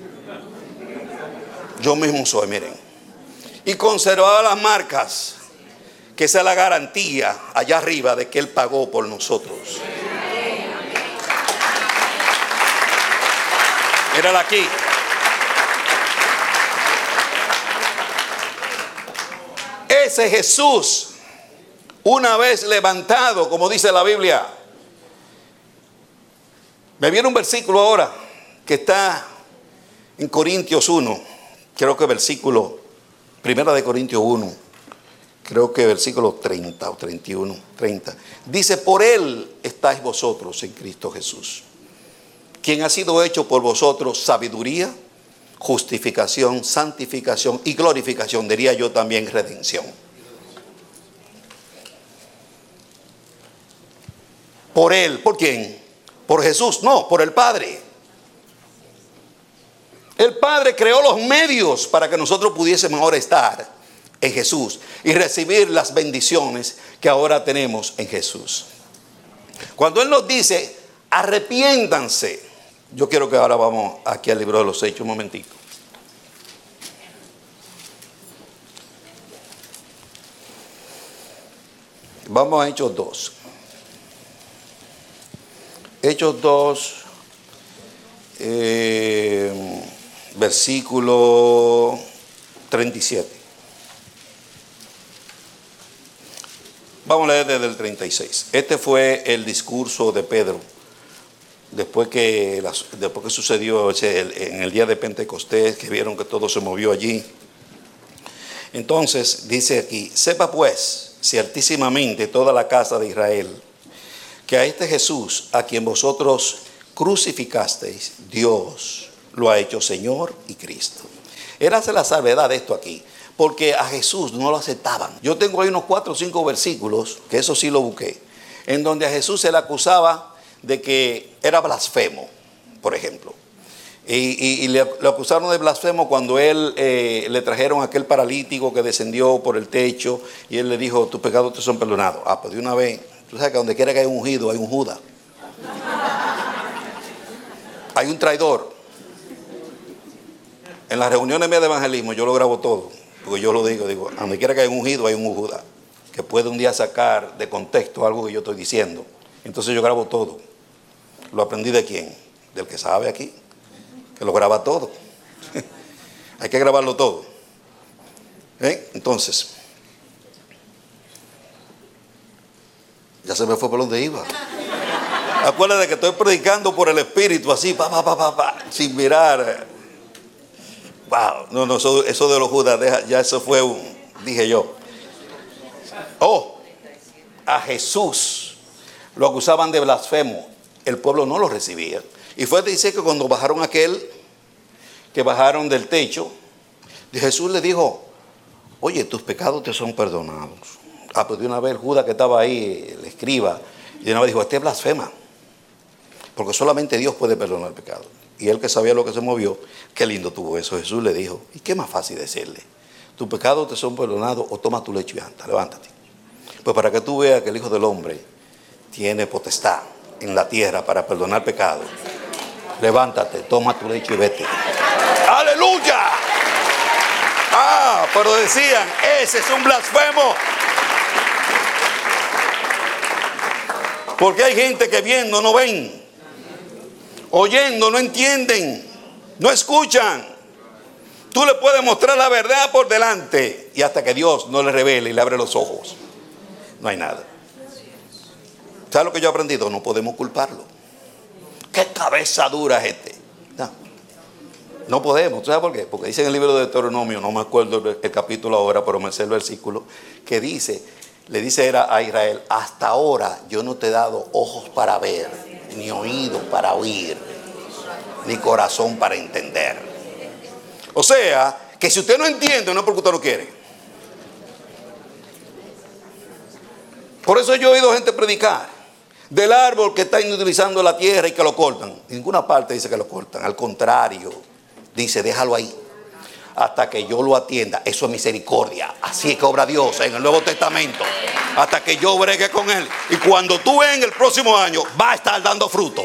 Yo mismo soy, miren. Y conservaba las marcas, que esa es la garantía allá arriba de que Él pagó por nosotros. Mírala aquí. Ese Jesús, una vez levantado, como dice la Biblia. Me viene un versículo ahora que está en Corintios 1. Creo que versículo, primera de Corintios 1. Creo que versículo 30 o 31, 30. Dice, por Él estáis vosotros en Cristo Jesús, quien ha sido hecho por vosotros sabiduría, justificación, santificación y glorificación, diría yo también redención. Por Él, ¿por quién? Por Jesús, no, por el Padre. El Padre creó los medios para que nosotros pudiésemos ahora estar en Jesús y recibir las bendiciones que ahora tenemos en Jesús. Cuando Él nos dice, arrepiéntanse. Yo quiero que ahora vamos aquí al libro de los Hechos un momentito. Vamos a Hechos 2. Hechos 2, versículo 37. Vamos a leer desde el 36. Este fue el discurso de Pedro después que sucedió en el día de Pentecostés, que vieron que todo se movió allí. Entonces dice aquí: sepa pues ciertísimamente toda la casa de Israel que a este Jesús, a quien vosotros crucificasteis, Dios lo ha hecho Señor y Cristo. Érase la salvedad de esto aquí, porque a Jesús no lo aceptaban. Yo tengo ahí unos 4 o 5 versículos, que eso sí lo busqué, en donde a Jesús se le acusaba de que era blasfemo, por ejemplo. Y le acusaron de blasfemo cuando él le trajeron a aquel paralítico que descendió por el techo y él le dijo: tus pecados te son perdonados. Pues de una vez, tú sabes que donde quiera que hay un ungido hay un Judas, hay un traidor. En las reuniones mías de evangelismo yo lo grabo todo, porque yo lo digo, donde quiera que hay un ungido hay un Judas, que puede un día sacar de contexto algo que yo estoy diciendo. Entonces yo grabo todo. ¿Lo aprendí de quién? Del que sabe aquí, que lo graba todo. Hay que grabarlo todo. Entonces, ya se me fue por donde iba. Acuérdate que estoy predicando por el Espíritu, así, sin mirar. Wow, no, eso de los Judas, ya eso fue dije yo. A Jesús lo acusaban de blasfemo. El pueblo no lo recibía. Y fue, dice, que cuando bajaron que bajaron del techo, Jesús le dijo: oye, tus pecados te son perdonados. Pues de una vez el Judas que estaba ahí, el escriba, y de una vez dijo: este es blasfema, porque solamente Dios puede perdonar el pecado. Y él, que sabía lo que se movió, qué lindo tuvo eso. Jesús le dijo: ¿y qué más fácil decirle? Tus pecados te son perdonados, o toma tu lecho y anda, levántate. Pues para que tú veas que el Hijo del Hombre tiene potestad en la tierra para perdonar pecados, levántate, toma tu lecho y vete. ¡Aleluya! Pero decían: ese es un blasfemo. Porque hay gente que viendo no ven, oyendo no entienden, no escuchan. Tú le puedes mostrar la verdad por delante, y hasta que Dios no le revele y le abre los ojos, no hay nada. ¿Sabes lo que yo he aprendido? No podemos culparlo. ¡Qué cabeza dura es este! No podemos. ¿Sabes por qué? Porque dice en el libro de Deuteronomio, no me acuerdo el capítulo ahora, pero me sé el versículo, que dice, le dice a Israel: hasta ahora yo no te he dado ojos para ver, ni oídos para oír, ni corazón para entender. O sea, que si usted no entiende, no es porque usted no quiere. Por eso yo he oído gente predicar del árbol que está inutilizando la tierra y que lo cortan. En ninguna parte dice que lo cortan. Al contrario, dice: déjalo ahí hasta que yo lo atienda. Eso es misericordia. Así es que obra Dios en el Nuevo Testamento. Hasta que yo bregue con él. Y cuando tú ves en el próximo año, va a estar dando fruto.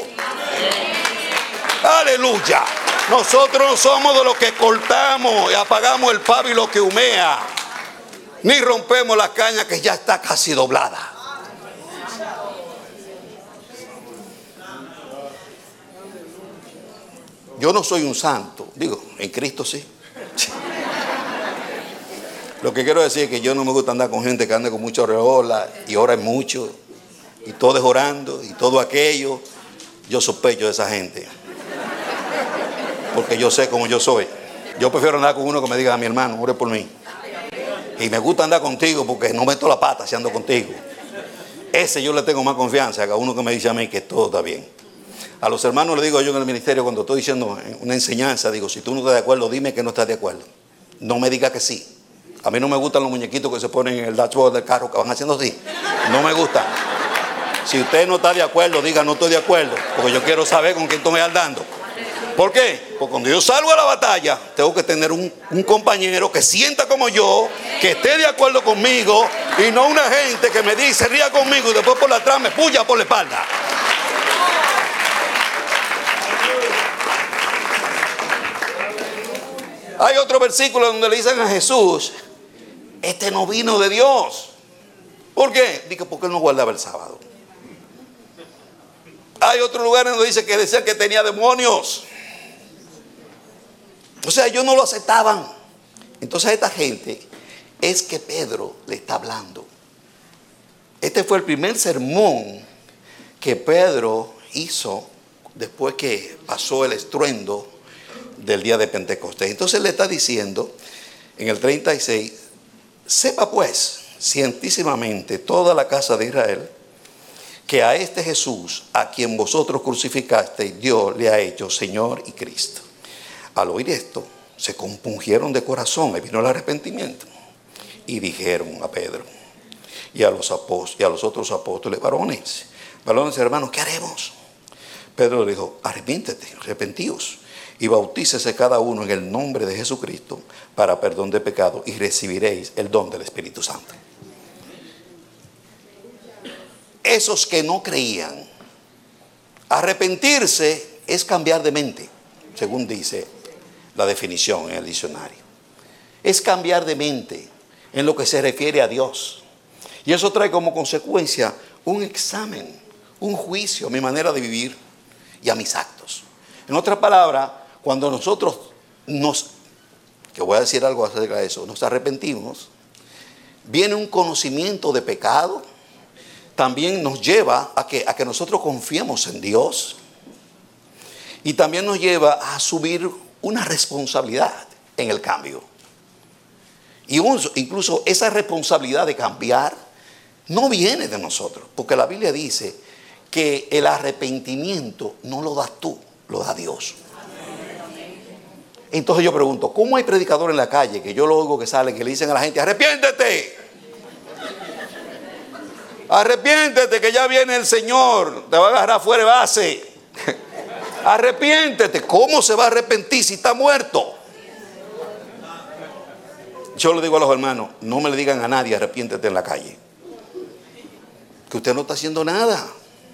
Aleluya. Nosotros no somos de los que cortamos y apagamos el pábilo que humea, ni rompemos la caña que ya está casi doblada. Yo no soy un santo, digo, en Cristo sí. Lo que quiero decir es que yo no me gusta andar con gente que ande con mucha reola y ora mucho, y todo es orando y todo aquello. Yo sospecho de esa gente, porque yo sé cómo yo soy. Yo prefiero andar con uno que me diga: mi hermano, ore por mí. Y me gusta andar contigo porque no meto la pata si ando contigo. Ese yo le tengo más confianza que a uno que me dice a mí que todo está bien. A los hermanos le digo yo en el ministerio, cuando estoy diciendo una enseñanza, digo: si tú no estás de acuerdo, dime que no estás de acuerdo. No me digas que sí. A mí no me gustan los muñequitos que se ponen en el dashboard del carro que van haciendo así. No me gustan. Si usted no está de acuerdo, diga: no estoy de acuerdo, porque yo quiero saber con quién estoy andando. ¿Por qué? Porque cuando yo salgo a la batalla, tengo que tener un compañero que sienta como yo, que esté de acuerdo conmigo, y no una gente que me dice: ría conmigo, y después por atrás me puya por la espalda. Hay otro versículo donde le dicen a Jesús, este no vino de Dios. ¿Por qué? Digo, porque él no guardaba el sábado. Hay otro lugar donde dice que decía que tenía demonios. O sea, ellos no lo aceptaban. Entonces a esta gente es que Pedro le está hablando. Este fue el primer sermón que Pedro hizo después que pasó el estruendo del día de Pentecostés. Entonces le está diciendo en el 36, sepa pues cientísimamente toda la casa de Israel que a este Jesús a quien vosotros crucificasteis Dios le ha hecho Señor y Cristo. Al oír esto se compungieron de corazón y vino el arrepentimiento y dijeron a Pedro y a los otros apóstoles, varones hermanos, ¿qué haremos? Pedro le dijo, arrepentíos y bautícese cada uno en el nombre de Jesucristo para perdón de pecado y recibiréis el don del Espíritu Santo. Esos que no creían, arrepentirse es cambiar de mente, según dice la definición en el diccionario. Es cambiar de mente en lo que se refiere a Dios. Y eso trae como consecuencia un examen, un juicio a mi manera de vivir y a mis actos. En otras palabras, cuando nosotros que voy a decir algo acerca de eso, nos arrepentimos, viene un conocimiento de pecado, también nos lleva a que nosotros confiemos en Dios y también nos lleva a asumir una responsabilidad en el cambio. Y incluso esa responsabilidad de cambiar no viene de nosotros, porque la Biblia dice que el arrepentimiento no lo das tú, lo da Dios. Entonces yo pregunto, ¿cómo hay predicadores en la calle que yo lo oigo que salen que le dicen a la gente, arrepiéntete? Arrepiéntete que ya viene el Señor, te va a agarrar fuera de base. Arrepiéntete. ¿Cómo se va a arrepentir si está muerto? Yo le digo a los hermanos, no me le digan a nadie arrepiéntete en la calle, que usted no está haciendo nada.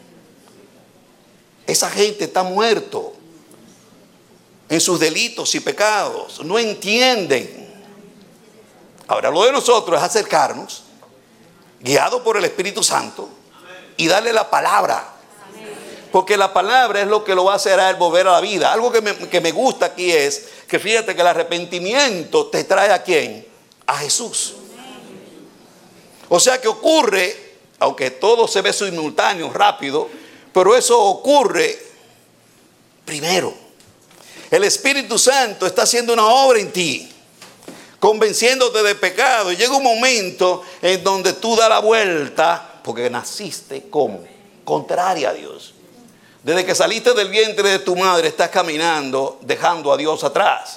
Esa gente está muerto en sus delitos y pecados, no entienden. Ahora lo de nosotros es acercarnos guiado por el Espíritu Santo y darle la palabra, porque la palabra es lo que lo va a hacer a él volver a la vida. Algo que me gusta aquí es que fíjate que el arrepentimiento te trae ¿a quién? A Jesús. O sea que ocurre, aunque todo se ve simultáneo, rápido, pero eso ocurre primero. El Espíritu Santo está haciendo una obra en ti, convenciéndote de pecado. Y llega un momento en donde tú das la vuelta, porque naciste como contraria a Dios. Desde que saliste del vientre de tu madre estás caminando dejando a Dios atrás.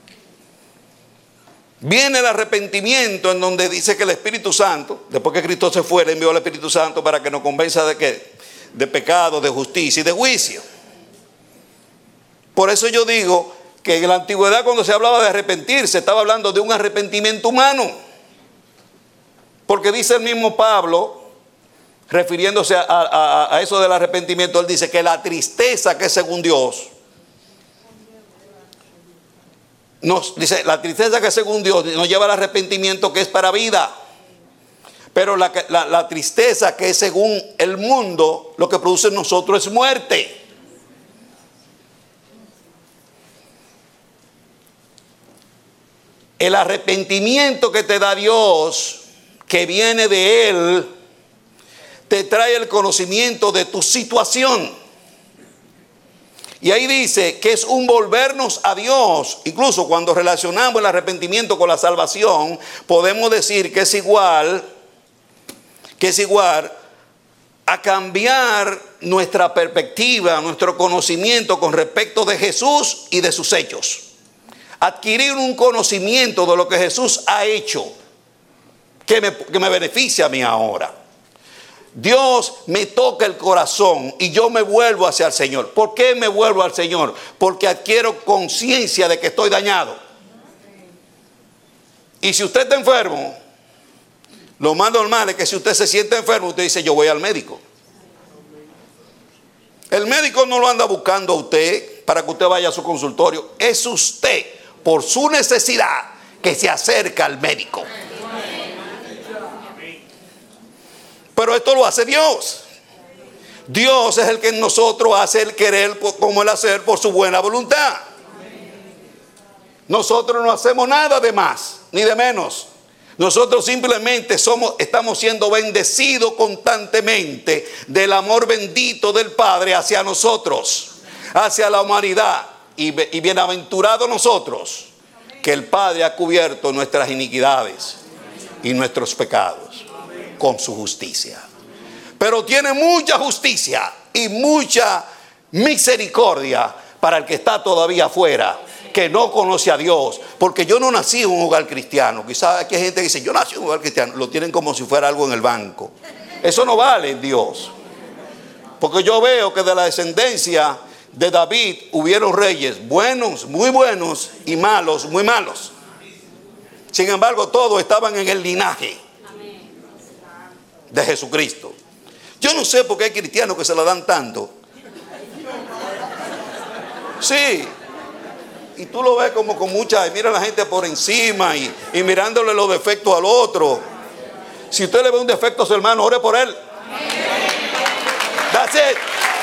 Viene el arrepentimiento en donde dice que el Espíritu Santo, después que Cristo se fue, le envió al Espíritu Santo para que nos convenza de qué, de pecado, de justicia y de juicio. Por eso yo digo que en la antigüedad cuando se hablaba de arrepentirse, estaba hablando de un arrepentimiento humano. Porque dice el mismo Pablo, refiriéndose a eso del arrepentimiento, él dice que la tristeza que es según Dios, la tristeza que según Dios nos lleva al arrepentimiento que es para vida. Pero la tristeza que es según el mundo, lo que produce en nosotros es muerte. El arrepentimiento que te da Dios, que viene de Él, te trae el conocimiento de tu situación. Y ahí dice que es un volvernos a Dios. Incluso cuando relacionamos el arrepentimiento con la salvación, podemos decir que es igual a cambiar nuestra perspectiva, nuestro conocimiento con respecto de Jesús y de sus hechos. Adquirir un conocimiento de lo que Jesús ha hecho, que me beneficia a mí ahora. Dios me toca el corazón y yo me vuelvo hacia el Señor. ¿Por qué me vuelvo al Señor? Porque adquiero conciencia de que estoy dañado. Y si usted está enfermo, lo más normal es que si usted se siente enfermo, usted dice, yo voy al médico. El médico no lo anda buscando a usted para que usted vaya a su consultorio. Es usted por su necesidad que se acerca al médico. Pero esto lo hace Dios. Dios es el que en nosotros hace el querer como el hacer por su buena voluntad. Nosotros no hacemos nada de más ni de menos. Nosotros simplemente estamos siendo bendecidos constantemente del amor bendito del Padre hacia nosotros, hacia la humanidad. Y bienaventurados nosotros que el Padre ha cubierto nuestras iniquidades y nuestros pecados con su justicia. Pero tiene mucha justicia y mucha misericordia para el que está todavía afuera, que no conoce a Dios. Porque yo no nací en un hogar cristiano. Quizás aquí hay gente que dice, yo nací en un hogar cristiano. Lo tienen como si fuera algo en el banco. Eso no vale en Dios. Porque yo veo que de la descendencia de David hubieron reyes buenos, muy buenos, y malos, muy malos. Sin embargo, todos estaban en el linaje de Jesucristo. Yo no sé por qué hay cristianos que se la dan tanto. Sí. Y tú lo ves como con mucha, mira a la gente por encima y mirándole los defectos al otro. Si usted le ve un defecto a su hermano, ore por él. That's it.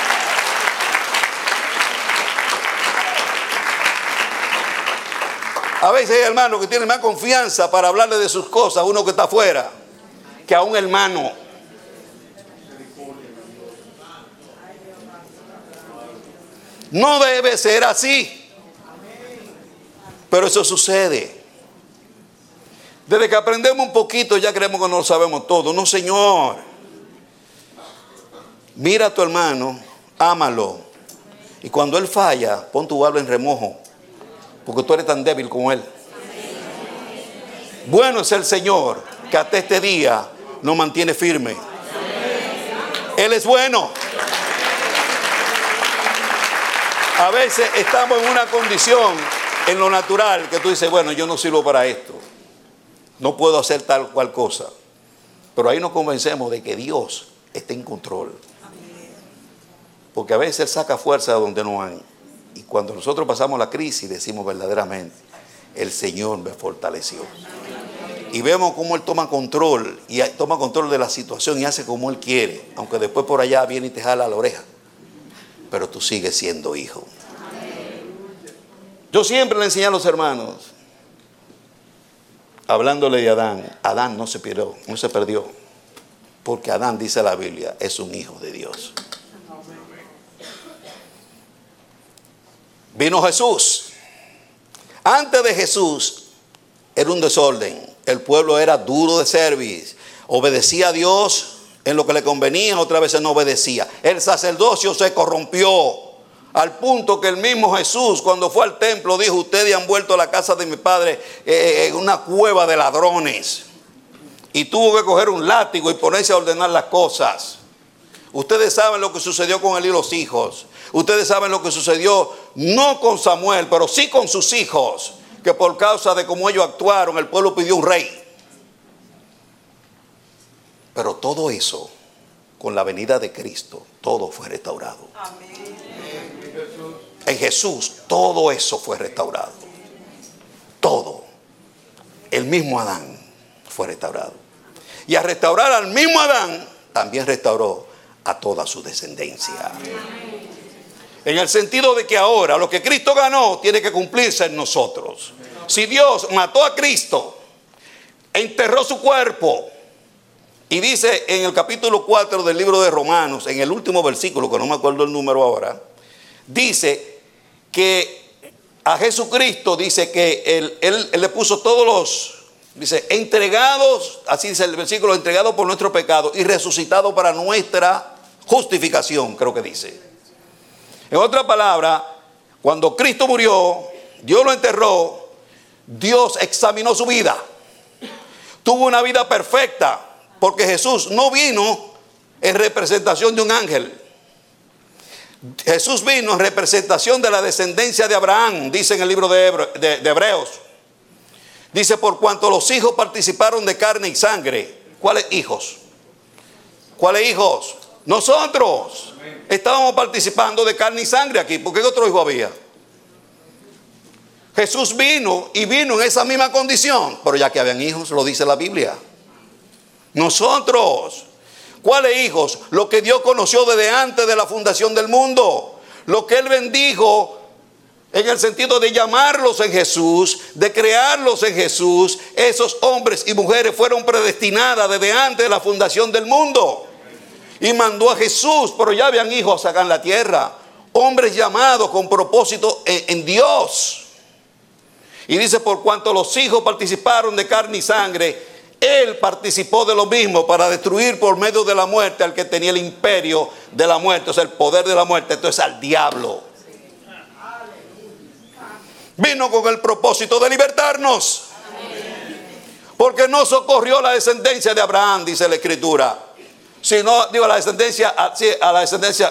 A veces hay hermanos que tienen más confianza para hablarle de sus cosas a uno que está afuera que a un hermano. No debe ser así. Pero eso sucede. Desde que aprendemos un poquito ya creemos que no lo sabemos todo. No, Señor. Mira a tu hermano, ámalo. Y cuando él falla, pon tu barba en remojo, porque tú eres tan débil como él. Bueno es el Señor que hasta este día nos mantiene firme. Él es bueno. A veces estamos en una condición en lo natural que tú dices, bueno, yo no sirvo para esto, no puedo hacer tal cual cosa. Pero ahí nos convencemos de que Dios está en control. Porque a veces Él saca fuerza de donde no hay. Y cuando nosotros pasamos la crisis decimos verdaderamente, el Señor me fortaleció. Y vemos cómo Él toma control de la situación y hace como Él quiere. Aunque después por allá viene y te jala la oreja. Pero tú sigues siendo hijo. Yo siempre le enseñé a los hermanos, hablándole de Adán. Adán no se perdió. Porque Adán, dice la Biblia, es un hijo de Dios. Vino Jesús. Antes de Jesús era un desorden. El pueblo era duro de cerviz. Obedecía a Dios en lo que le convenía, otras veces no obedecía. El sacerdocio se corrompió al punto que el mismo Jesús, cuando fue al templo, dijo, ustedes han vuelto a la casa de mi padre una cueva de ladrones. Y tuvo que coger un látigo y ponerse a ordenar las cosas. Ustedes saben lo que sucedió con él y los hijos. Ustedes saben lo que sucedió no con Samuel, pero sí con sus hijos, que por causa de cómo ellos actuaron, el pueblo pidió un rey. Pero todo eso, con la venida de Cristo, todo fue restaurado. Amén. En Jesús todo eso fue restaurado. Todo. El mismo Adán fue restaurado. Y al restaurar al mismo Adán, también restauró a toda su descendencia. En el sentido de que ahora lo que Cristo ganó tiene que cumplirse en nosotros. Si Dios mató a Cristo, enterró su cuerpo, y dice en el capítulo 4 del libro de Romanos, en el último versículo, que no me acuerdo el número ahora, dice que a Jesucristo, dice que él le puso todos los, dice, entregados, así dice el versículo, entregados por nuestro pecado y resucitado para nuestra justificación, creo que dice. En otra palabra, cuando Cristo murió, Dios lo enterró, Dios examinó su vida. Tuvo una vida perfecta, porque Jesús no vino en representación de un ángel. Jesús vino en representación de la descendencia de Abraham, dice en el libro de Hebreos. Dice, por cuanto los hijos participaron de carne y sangre. ¿Cuáles hijos? ¿Cuáles hijos? Nosotros estábamos participando de carne y sangre aquí. ¿Por qué otro hijo había? Jesús vino y vino en esa misma condición, pero ya que habían hijos, lo dice la Biblia. Nosotros, ¿cuáles hijos? Lo que Dios conoció desde antes de la fundación del mundo, lo que Él bendijo en el sentido de llamarlos en Jesús, de crearlos en Jesús. Esos hombres y mujeres fueron predestinadas desde antes de la fundación del mundo. Y mandó a Jesús, pero ya habían hijos acá en la tierra, hombres llamados con propósito en Dios. Y dice, por cuanto los hijos participaron de carne y sangre, Él participó de lo mismo para destruir por medio de la muerte al que tenía el imperio de la muerte, o sea, el poder de la muerte, entonces al diablo. Vino con el propósito de libertarnos. Porque no socorrió la descendencia de Abraham, dice la Escritura. Sino, digo, la descendencia, a la descendencia,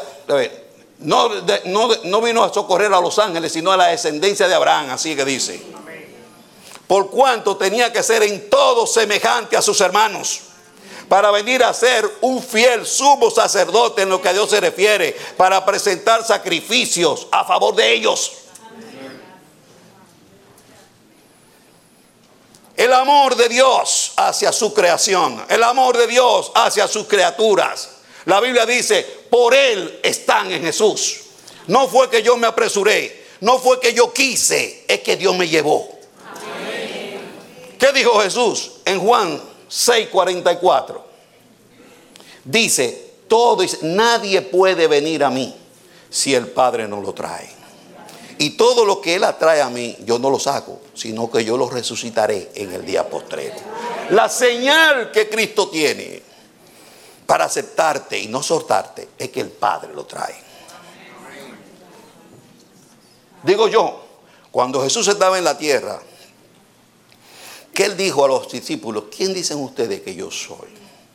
no vino a socorrer a los ángeles, sino a la descendencia de Abraham, así que dice. Por cuanto tenía que ser en todo semejante a sus hermanos, para venir a ser un fiel sumo sacerdote en lo que a Dios se refiere, para presentar sacrificios a favor de ellos. El amor de Dios hacia su creación, el amor de Dios hacia sus criaturas. La Biblia dice, por Él están en Jesús. No fue que yo me apresuré, no fue que yo quise, es que Dios me llevó. ¿Qué dijo Jesús en Juan 6:44? Dice, nadie puede venir a mí si el Padre no lo trae. Y todo lo que Él atrae a mí, yo no lo saco, sino que yo lo resucitaré en el día postrero. La señal que Cristo tiene para aceptarte y no soltarte es que el Padre lo trae. Digo yo, cuando Jesús estaba en la tierra, ¿qué Él dijo a los discípulos? ¿Quién dicen ustedes que yo soy?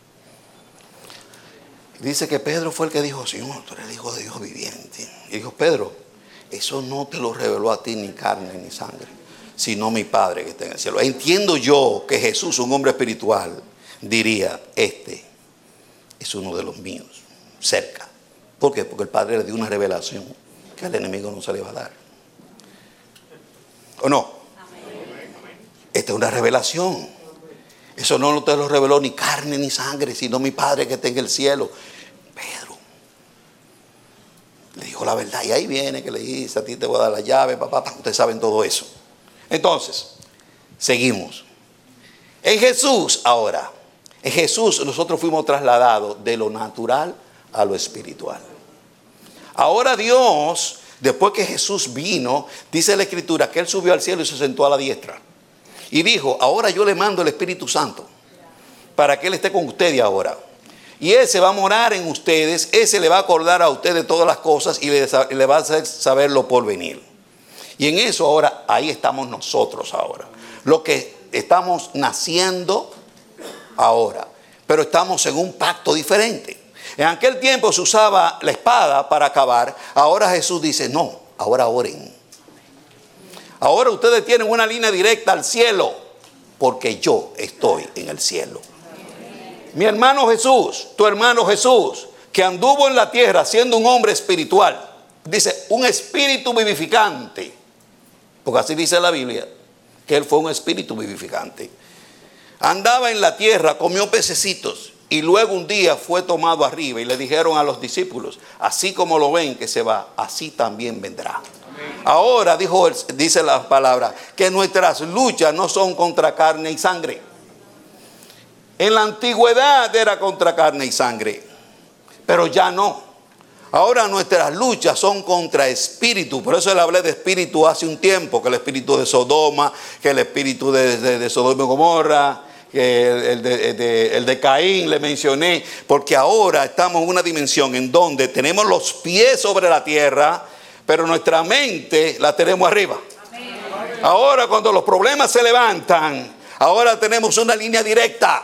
Dice que Pedro fue el que dijo, Señor, tú eres el Hijo de Dios viviente. Y dijo, Pedro, eso no te lo reveló a ti ni carne ni sangre, sino mi Padre que está en el cielo. Entiendo yo que Jesús, un hombre espiritual, diría, este es uno de los míos, cerca. ¿Por qué? Porque el Padre le dio una revelación que al enemigo no se le va a dar. ¿O no? Esta es una revelación. Eso no te lo reveló ni carne ni sangre, sino mi Padre que está en el cielo. Pedro le dijo la verdad. Y ahí viene que le dice, a ti te voy a dar la llave, papá. Ustedes saben todo eso. Entonces, seguimos. En Jesús ahora. En Jesús nosotros fuimos trasladados de lo natural a lo espiritual. Ahora Dios, después que Jesús vino, dice la Escritura que Él subió al cielo y se sentó a la diestra. Y dijo, ahora yo le mando el Espíritu Santo para que Él esté con ustedes ahora. Y ese va a morar en ustedes, ese le va a acordar a ustedes todas las cosas y le va a hacer saber lo por venir. Y en eso ahora, ahí estamos nosotros ahora. Lo que estamos naciendo ahora, pero estamos en un pacto diferente. En aquel tiempo se usaba la espada para acabar, ahora Jesús dice, no, ahora oren. Ahora ustedes tienen una línea directa al cielo, porque yo estoy en el cielo. Mi hermano Jesús, tu hermano Jesús, que anduvo en la tierra siendo un hombre espiritual, dice, un espíritu vivificante, porque así dice la Biblia, que Él fue un espíritu vivificante. Andaba en la tierra, comió pececitos, y luego un día fue tomado arriba, y le dijeron a los discípulos, así como lo ven que se va, así también vendrá. Ahora dice la palabra que nuestras luchas no son contra carne y sangre. En la antigüedad era contra carne y sangre, pero ya no. Ahora nuestras luchas son contra espíritu. Por eso le hablé de espíritu hace un tiempo, que el espíritu de Sodoma, que el espíritu de Sodoma y Gomorra, que el de Caín le mencioné, porque ahora estamos en una dimensión en donde tenemos los pies sobre la tierra, pero nuestra mente la tenemos arriba. Amén. Ahora cuando los problemas se levantan, ahora tenemos una línea directa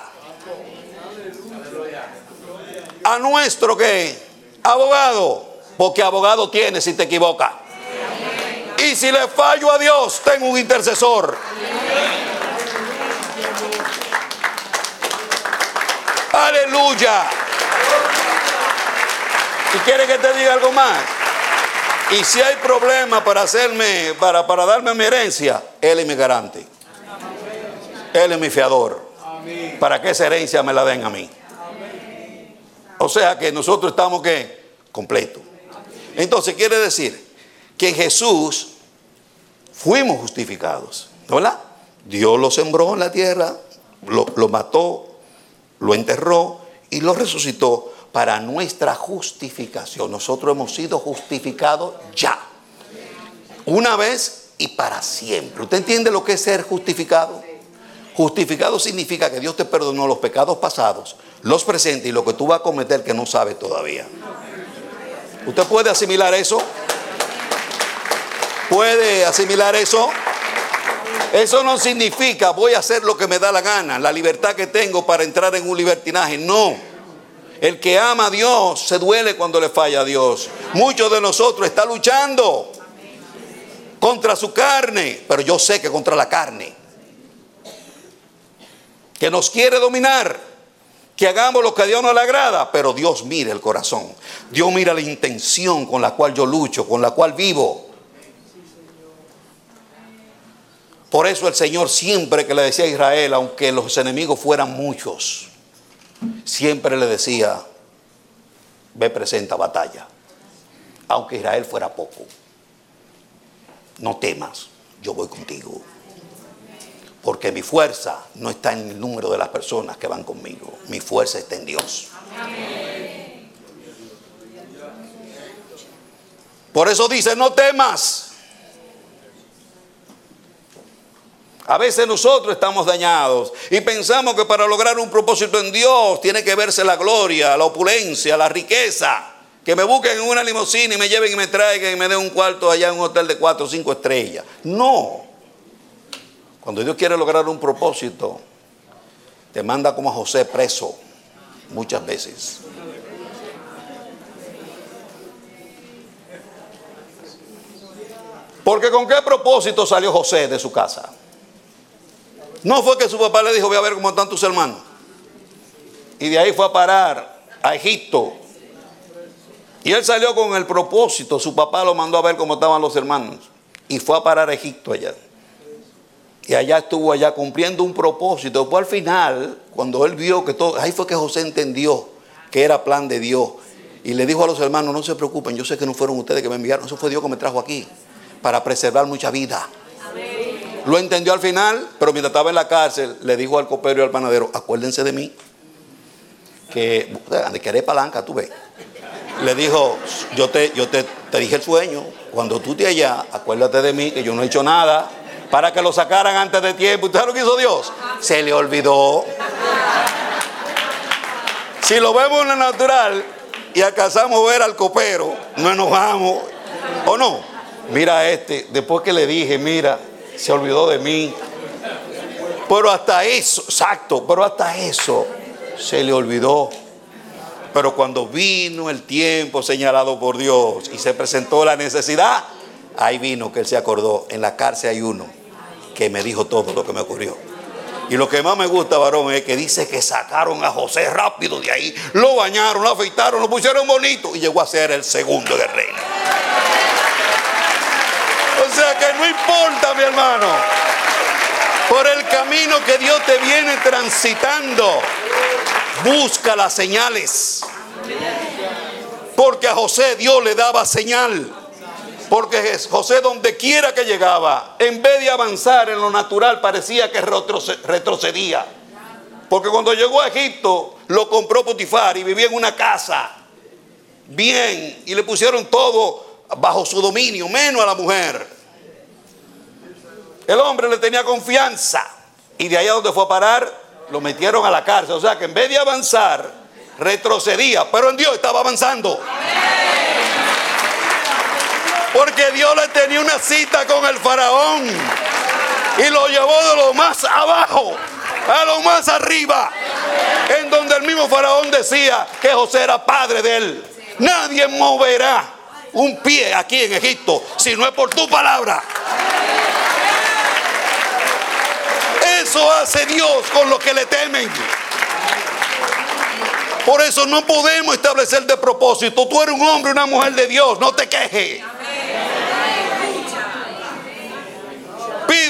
a nuestro ¿qué? Abogado, porque abogado tiene si te equivocas. Y si le fallo a Dios, tengo un intercesor. Aleluya. ¿Y quiere que te diga algo más? Y si hay problema para darme mi herencia, Él es mi garante. Él es mi fiador. Para que esa herencia me la den a mí. O sea que nosotros estamos ¿qué? Completos. Entonces quiere decir que en Jesús fuimos justificados, ¿verdad? Dios lo sembró en la tierra, lo mató, lo enterró y lo resucitó para nuestra justificación. Nosotros hemos sido justificados ya, una vez y para siempre. ¿Usted entiende lo que es ser justificado? Justificado significa que Dios te perdonó los pecados pasados, los presentes y lo que tú vas a cometer que no sabes todavía. ¿Usted puede asimilar eso? ¿Puede asimilar eso? Eso no significa voy a hacer lo que me da la gana, la libertad que tengo para entrar en un libertinaje. No. El que ama a Dios se duele cuando le falla a Dios. Muchos de nosotros están luchando contra su carne, pero yo sé que contra la carne, que nos quiere dominar, que hagamos lo que a Dios no le agrada, pero Dios mira el corazón. Dios mira la intención con la cual yo lucho, con la cual vivo. Por eso el Señor siempre que le decía a Israel, aunque los enemigos fueran muchos, siempre le decía, ve presenta batalla. Aunque Israel fuera poco, no temas, yo voy contigo. Porque mi fuerza no está en el número de las personas que van conmigo. Mi fuerza está en Dios. Amén. Por eso dice, no temas. A veces nosotros estamos dañados y pensamos que para lograr un propósito en Dios tiene que verse la gloria, la opulencia, la riqueza. Que me busquen en una limusina y me lleven y me traigan y me den un cuarto allá en un hotel de 4 o 5 estrellas. No. Cuando Dios quiere lograr un propósito, te manda como a José preso muchas veces. Porque ¿con qué propósito salió José de su casa? No fue que su papá le dijo, voy a ver cómo están tus hermanos. Y de ahí fue a parar a Egipto. Y él salió con el propósito, su papá lo mandó a ver cómo estaban los hermanos. Y fue a parar a Egipto allá. Y allá estuvo allá cumpliendo un propósito. Después al final, cuando él vio que todo, ahí fue que José entendió que era plan de Dios. Y le dijo a los hermanos, no se preocupen, yo sé que no fueron ustedes que me enviaron, eso fue Dios que me trajo aquí, para preservar mucha vida. Amén. Lo entendió al final, pero mientras estaba en la cárcel, le dijo al copero y al panadero, acuérdense de mí, que de querer palanca, tú ves. Le dijo, yo te dije el sueño, cuando tú estés allá, acuérdate de mí, que yo no he hecho nada, para que lo sacaran antes de tiempo. ¿Usted sabe lo que hizo Dios? Se le olvidó. Si lo vemos en lo natural y alcanzamos a ver al copero, nos enojamos, ¿o no? Mira después que le dije, mira, se olvidó de mí. Pero hasta eso, exacto, pero hasta eso se le olvidó. Pero cuando vino el tiempo señalado por Dios y se presentó la necesidad, ahí vino que él se acordó. En la cárcel hay uno que me dijo todo lo que me ocurrió. Y lo que más me gusta, varón, es que dice que sacaron a José rápido de ahí, lo bañaron, lo afeitaron, lo pusieron bonito y llegó a ser el segundo del reino. O sea que no importa, mi hermano, por el camino que Dios te viene transitando, busca las señales. Porque a José Dios le daba señal. Porque José donde quiera que llegaba, en vez de avanzar en lo natural, parecía que retrocedía. Porque cuando llegó a Egipto, lo compró Potifar y vivía en una casa bien, y le pusieron todo bajo su dominio, menos a la mujer. El hombre le tenía confianza, y de allá donde fue a parar, lo metieron a la cárcel. O sea que en vez de avanzar, retrocedía, pero en Dios estaba avanzando. Porque Dios le tenía una cita con el faraón y lo llevó de lo más abajo a lo más arriba, en donde el mismo faraón decía que José era padre de él. Nadie moverá un pie aquí en Egipto si no es por tu palabra. Eso hace Dios con los que le temen. Por eso no podemos establecer de propósito. Tú eres un hombre, una mujer de Dios, no te quejes.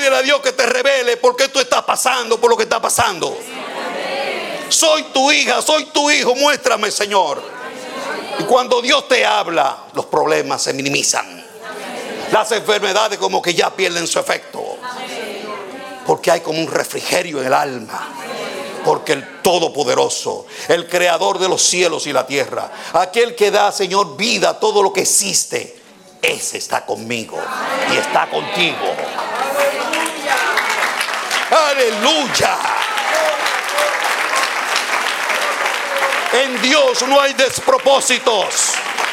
Pídele a Dios que te revele por qué tú estás pasando por lo que estás pasando. Soy tu hija, soy tu hijo, muéstrame, Señor. Y cuando Dios te habla, los problemas se minimizan. Las enfermedades como que ya pierden su efecto. Porque hay como un refrigerio en el alma. Porque el Todopoderoso, el Creador de los cielos y la tierra, aquel que da, Señor, vida a todo lo que existe, ese está conmigo y está contigo. Aleluya. En Dios no hay despropósitos.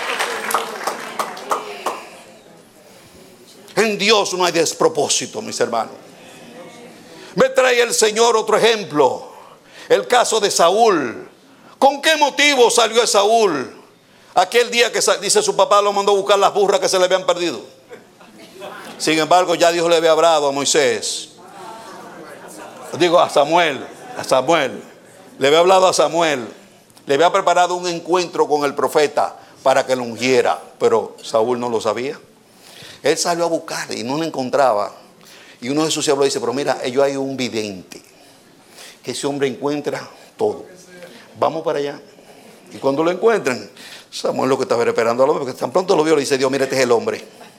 En Dios no hay despropósito, mis hermanos. Me trae el Señor otro ejemplo. El caso de Saúl. ¿Con qué motivo salió Saúl? Aquel día que dice su papá lo mandó a buscar las burras que se le habían perdido. Sin embargo, ya Dios le había hablado a Moisés. Digo, a Samuel. Le había hablado a Samuel. Le había preparado un encuentro con el profeta para que lo ungiera. Pero Saúl no lo sabía. Él salió a buscar y no lo encontraba. Y uno de sus siervos dice, pero mira, ellos hay un vidente. Que ese hombre encuentra todo. Vamos para allá. Y cuando lo encuentran, Samuel lo que estaba esperando al hombre, porque tan pronto lo vio, le dice Dios, mira, este es el hombre.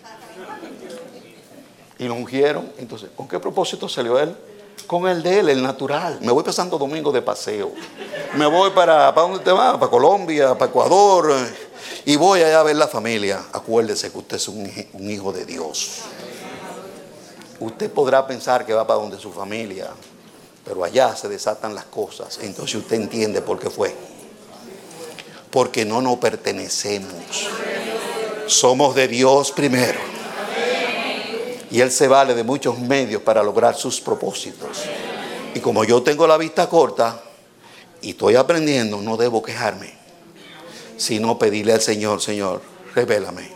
Y lo ungieron. Entonces, ¿con qué propósito salió él? Con el de él, el natural. Me voy para Santo Domingo de paseo. Me voy ¿para dónde te vas? Para Colombia, para Ecuador. Y voy allá a ver la familia. Acuérdese que usted es un hijo de Dios. Usted podrá pensar que va para donde su familia, pero allá se desatan las cosas. Entonces usted entiende por qué fue. Porque no nos pertenecemos. Somos de Dios primero. Y Él se vale de muchos medios para lograr sus propósitos. Y como yo tengo la vista corta y estoy aprendiendo, no debo quejarme, sino pedirle al Señor, Señor, revélame.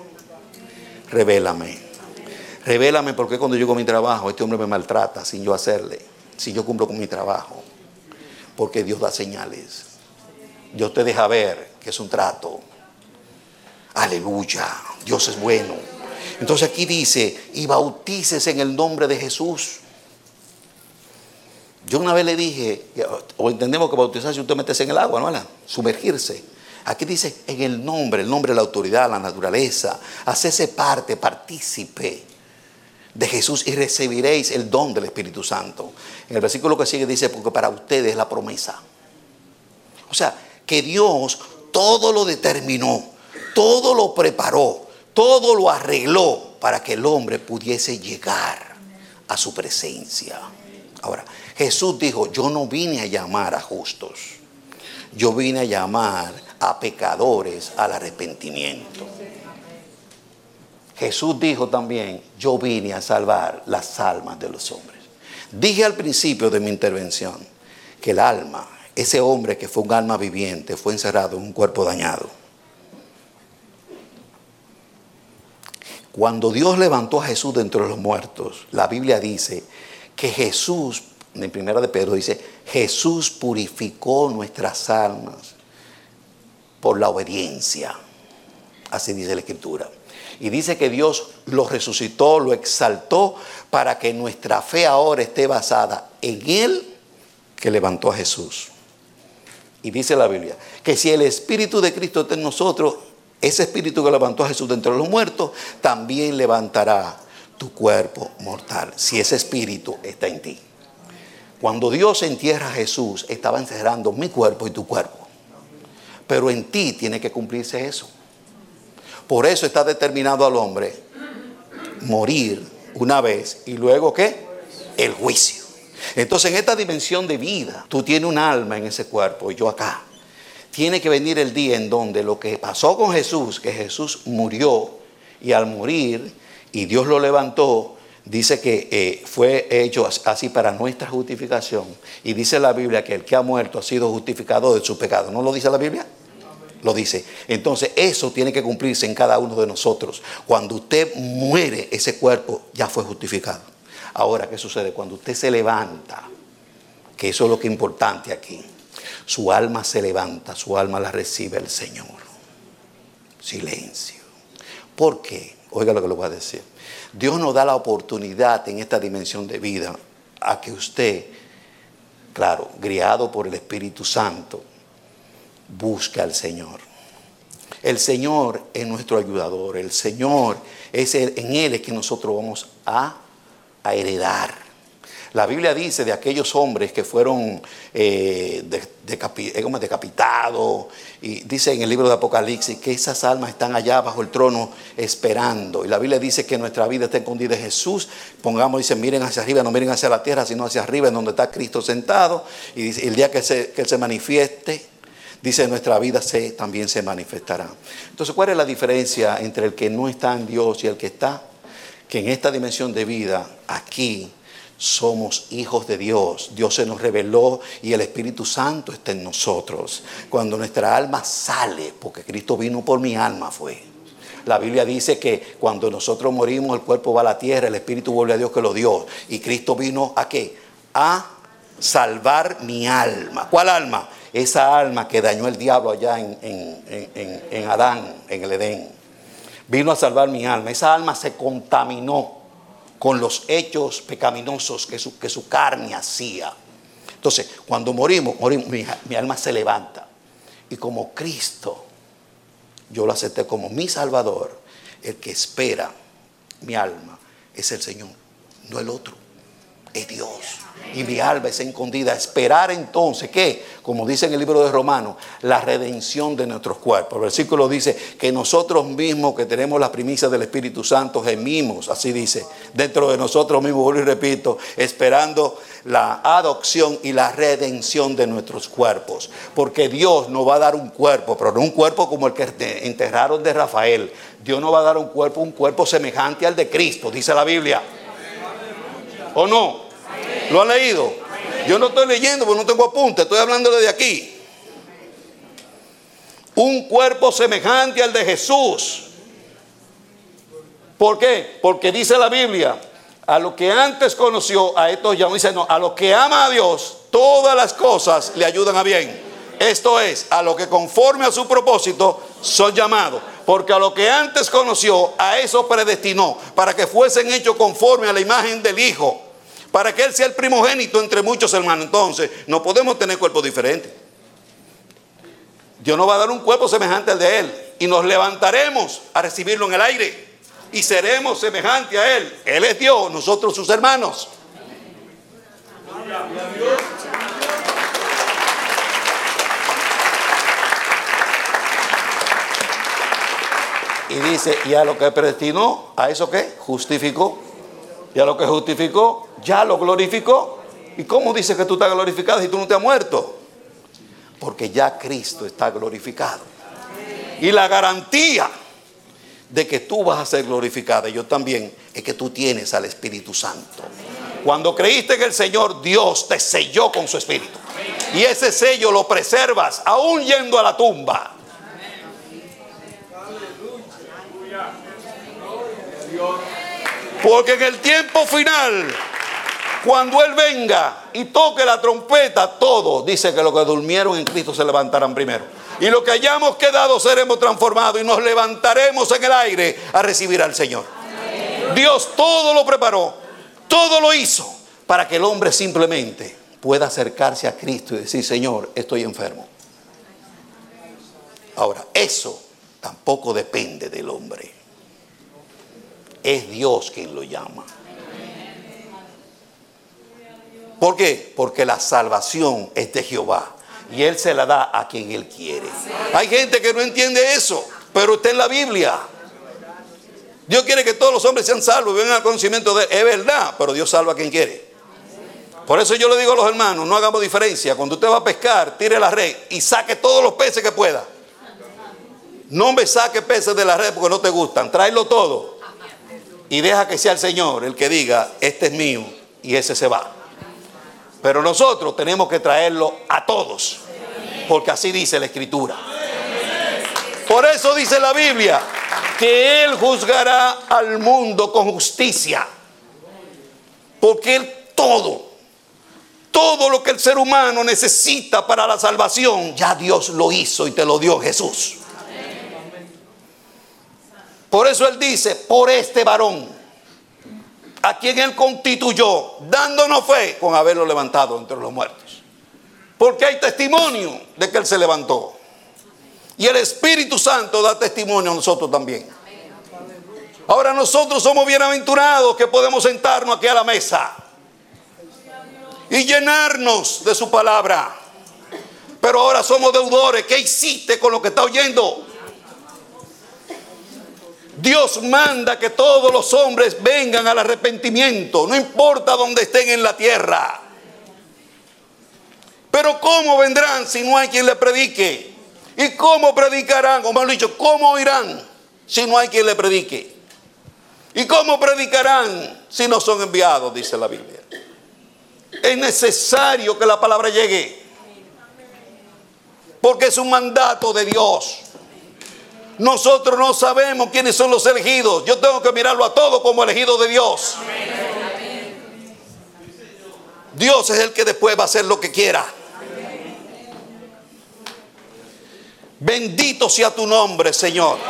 Revélame por qué cuando yo hago mi trabajo este hombre me maltrata sin yo hacerle. Si yo cumplo con mi trabajo. Porque Dios da señales. Dios te deja ver que es un trato. Aleluya. Dios es bueno. Entonces aquí dice, y bautícese en el nombre de Jesús. Yo una vez le dije, o entendemos que bautizarse usted meterse en el agua, ¿no? Sumergirse. Aquí dice en el nombre de la autoridad, la naturaleza. Hacerse partícipe de Jesús y recibiréis el don del Espíritu Santo. En el versículo que sigue dice, porque para ustedes es la promesa. O sea, que Dios todo lo determinó, todo lo preparó, todo lo arregló para que el hombre pudiese llegar a su presencia. Ahora, Jesús dijo, yo no vine a llamar a justos, yo vine a llamar a pecadores al arrepentimiento. Jesús dijo también, yo vine a salvar las almas de los hombres. Dije al principio de mi intervención que el alma, ese hombre que fue un alma viviente, fue encerrado en un cuerpo dañado. Cuando Dios levantó a Jesús de entre los muertos, la Biblia dice que Jesús, en primera de Pedro dice, Jesús purificó nuestras almas por la obediencia. Así dice la Escritura. Y dice que Dios lo resucitó, lo exaltó para que nuestra fe ahora esté basada en Él que levantó a Jesús. Y dice la Biblia que si el Espíritu de Cristo está en nosotros, ese Espíritu que levantó a Jesús de entre los muertos, también levantará tu cuerpo mortal, si ese Espíritu está en ti. Cuando Dios entierra a Jesús, estaba encerrando mi cuerpo y tu cuerpo. Pero en ti tiene que cumplirse eso. Por eso está determinado al hombre morir una vez y luego ¿qué? El juicio. Entonces en esta dimensión de vida, tú tienes un alma en ese cuerpo y yo acá. Tiene que venir el día en donde lo que pasó con Jesús, que Jesús murió y al morir y Dios lo levantó, dice que fue hecho así para nuestra justificación. Y dice la Biblia que el que ha muerto ha sido justificado de su pecado. ¿No lo dice la Biblia? Lo dice. Entonces eso tiene que cumplirse en cada uno de nosotros. Cuando usted muere, ese cuerpo ya fue justificado. Ahora, ¿qué sucede? Cuando usted se levanta, que eso es lo que es importante aquí, su alma se levanta, su alma la recibe el Señor. Silencio. ¿Por qué? Oiga lo que le voy a decir. Dios nos da la oportunidad en esta dimensión de vida a que usted, claro, guiado por el Espíritu Santo, busque al Señor. El Señor es nuestro ayudador. El Señor en Él es que nosotros vamos a heredar. La Biblia dice de aquellos hombres que fueron decapitados, y dice en el libro de Apocalipsis que esas almas están allá bajo el trono esperando. Y la Biblia dice que nuestra vida está escondida en Jesús. Pongamos, dice, miren hacia arriba, no miren hacia la tierra, sino hacia arriba, en donde está Cristo sentado. Y dice, el día que Él se manifieste, dice, nuestra vida también se manifestará. Entonces, ¿cuál es la diferencia entre el que no está en Dios y el que está? Que en esta dimensión de vida, aquí, somos hijos de Dios. Dios se nos reveló y el Espíritu Santo está en nosotros. Cuando nuestra alma sale, porque Cristo vino por mi alma fue. La Biblia dice que cuando nosotros morimos, el cuerpo va a la tierra, el Espíritu vuelve a Dios que lo dio. Y Cristo vino ¿a qué? A salvar mi alma. ¿Cuál alma? Esa alma que dañó el diablo allá en Adán, en el Edén. Vino a salvar mi alma. Esa alma se contaminó con los hechos pecaminosos que su carne hacía. Entonces, cuando morimos, mi alma se levanta. Y como Cristo, yo lo acepté como mi Salvador, el que espera mi alma es el Señor, no el otro, es Dios. Y mi alma es escondida. Esperar entonces, ¿qué? Como dice en el libro de Romanos, la redención de nuestros cuerpos. El versículo dice que nosotros mismos que tenemos las primicias del Espíritu Santo gemimos, así dice, dentro de nosotros mismos, vuelvo y repito, esperando la adopción y la redención de nuestros cuerpos. Porque Dios nos va a dar un cuerpo, pero no un cuerpo como el que enterraron de Rafael. Dios nos va a dar un cuerpo semejante al de Cristo, dice la Biblia. ¿O no? ¿Lo han leído? Yo no estoy leyendo porque no tengo apunte, estoy hablando de aquí. Un cuerpo semejante al de Jesús. ¿Por qué? Porque dice la Biblia, a lo que antes conoció, a esto ya no dice, no, a lo que ama a Dios, todas las cosas le ayudan a bien. Esto es, a lo que conforme a su propósito son llamados. Porque a lo que antes conoció, a eso predestinó, para que fuesen hechos conforme a la imagen del Hijo, para que Él sea el primogénito entre muchos hermanos. Entonces, no podemos tener cuerpos diferentes. Dios nos va a dar un cuerpo semejante al de Él. Y nos levantaremos a recibirlo en el aire. Y seremos semejantes a Él. Él es Dios, nosotros sus hermanos. Y dice, y a lo que predestinó, ¿a eso qué? Justificó. Y a lo que justificó, ya lo glorificó. ¿Y cómo dice que tú estás glorificado si tú no te has muerto? Porque ya Cristo está glorificado. Y la garantía de que tú vas a ser glorificada, y yo también, es que tú tienes al Espíritu Santo. Cuando creíste en el Señor, Dios te selló con su Espíritu. Y ese sello lo preservas aún yendo a la tumba. Porque en el tiempo final, cuando Él venga y toque la trompeta, todos, dice que los que durmieron en Cristo se levantarán primero. Y los que hayamos quedado seremos transformados y nos levantaremos en el aire a recibir al Señor. Dios todo lo preparó, todo lo hizo para que el hombre simplemente pueda acercarse a Cristo y decir, Señor, estoy enfermo. Ahora, eso tampoco depende del hombre. Es Dios quien lo llama. ¿Por qué? Porque la salvación es de Jehová y Él se la da a quien Él quiere. Hay gente que no entiende eso, pero está en la Biblia. Dios quiere que todos los hombres sean salvos y vengan al conocimiento de Él. Es verdad, pero Dios salva a quien quiere. Por eso yo le digo a los hermanos, no hagamos diferencia. Cuando usted va a pescar, tire la red y saque todos los peces que pueda. No me saque peces de la red porque no te gustan. Tráelo todo. Y deja que sea el Señor el que diga, este es mío y ese se va. Pero nosotros tenemos que traerlo a todos. Porque así dice la Escritura. Por eso dice la Biblia que Él juzgará al mundo con justicia. Porque Él todo lo que el ser humano necesita para la salvación, ya Dios lo hizo y te lo dio Jesús. Por eso Él dice, por este varón, a quien Él constituyó, dándonos fe con haberlo levantado entre los muertos. Porque hay testimonio de que Él se levantó. Y el Espíritu Santo da testimonio a nosotros también. Ahora nosotros somos bienaventurados que podemos sentarnos aquí a la mesa y llenarnos de su palabra. Pero ahora somos deudores. ¿Qué hiciste con lo que está oyendo? Dios manda que todos los hombres vengan al arrepentimiento, no importa dónde estén en la tierra. Pero ¿cómo vendrán si no hay quien le predique? ¿Y cómo predicarán? O mejor dicho, ¿cómo oirán si no hay quien le predique? ¿Y cómo predicarán si no son enviados? Dice la Biblia. Es necesario que la palabra llegue, porque es un mandato de Dios. Nosotros no sabemos quiénes son los elegidos. Yo tengo que mirarlo a todos como elegidos de Dios. Dios es el que después va a hacer lo que quiera. Bendito sea tu nombre, Señor.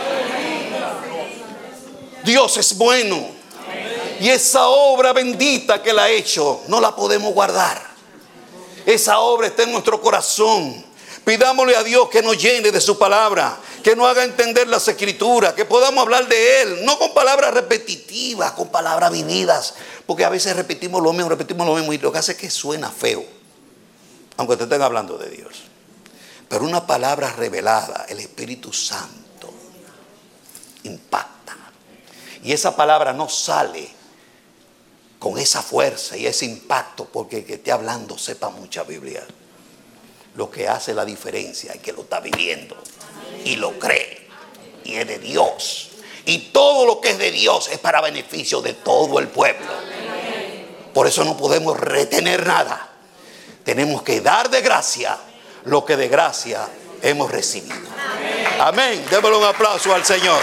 Dios es bueno. Y esa obra bendita que Él ha hecho, no la podemos guardar. Esa obra está en nuestro corazón. Pidámosle a Dios que nos llene de su palabra, que nos haga entender las escrituras, que podamos hablar de Él, no con palabras repetitivas, con palabras vividas, porque a veces repetimos lo mismo y lo que hace es que suena feo, aunque te estén hablando de Dios. Pero una palabra revelada, el Espíritu Santo impacta, y esa palabra no sale con esa fuerza y ese impacto porque el que esté hablando sepa mucha Biblia. Lo que hace la diferencia es que lo está viviendo y lo cree y es de Dios, y todo lo que es de Dios es para beneficio de todo el pueblo. Por eso no podemos retener nada. Tenemos que dar de gracia lo que de gracia hemos recibido. Amén. Démosle un aplauso al Señor.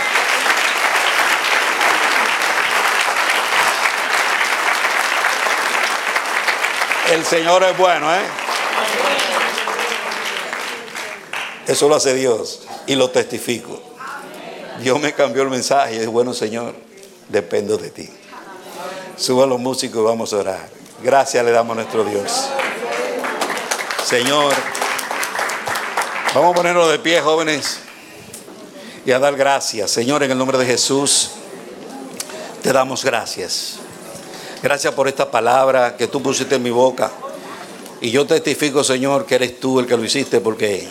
El Señor es bueno, ¿eh? Eso lo hace Dios y lo testifico. Dios me cambió el mensaje. Es bueno, Señor, dependo de ti. Suban los músicos y vamos a orar. Gracias le damos a nuestro Dios. Señor, vamos a ponernos de pie, jóvenes, y a dar gracias. Señor, en el nombre de Jesús, te damos gracias. Gracias por esta palabra que tú pusiste en mi boca. Y yo testifico, Señor, que eres tú el que lo hiciste, porque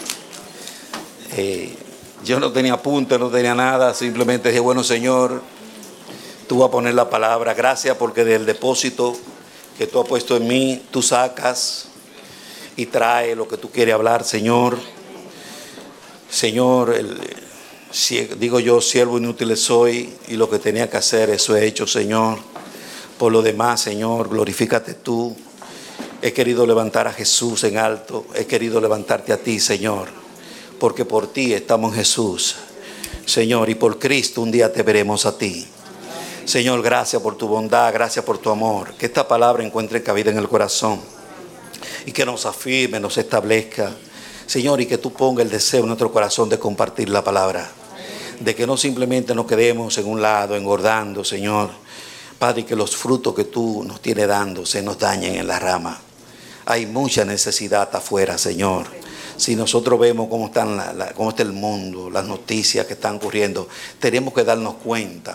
yo no tenía apunte, no tenía nada. Simplemente dije, bueno, Señor, tú vas a poner la palabra. Gracias porque del depósito que tú has puesto en mí, tú sacas y traes lo que tú quieres hablar, Señor. Señor, digo yo, siervo inútil soy, y lo que tenía que hacer, eso he hecho, Señor. Por lo demás, Señor, glorifícate tú. He querido levantar a Jesús en alto. He querido levantarte a ti, Señor, porque por ti estamos en Jesús, Señor, y por Cristo un día te veremos a ti. Señor, gracias por tu bondad, gracias por tu amor. Que esta palabra encuentre cabida en el corazón y que nos afirme, nos establezca, Señor, y que tú pongas el deseo en nuestro corazón de compartir la palabra, de que no simplemente nos quedemos en un lado engordando, Señor, Padre, y que los frutos que tú nos tienes dando se nos dañen en la rama. Hay mucha necesidad afuera, Señor. Si nosotros vemos cómo está el mundo, las noticias que están ocurriendo, tenemos que darnos cuenta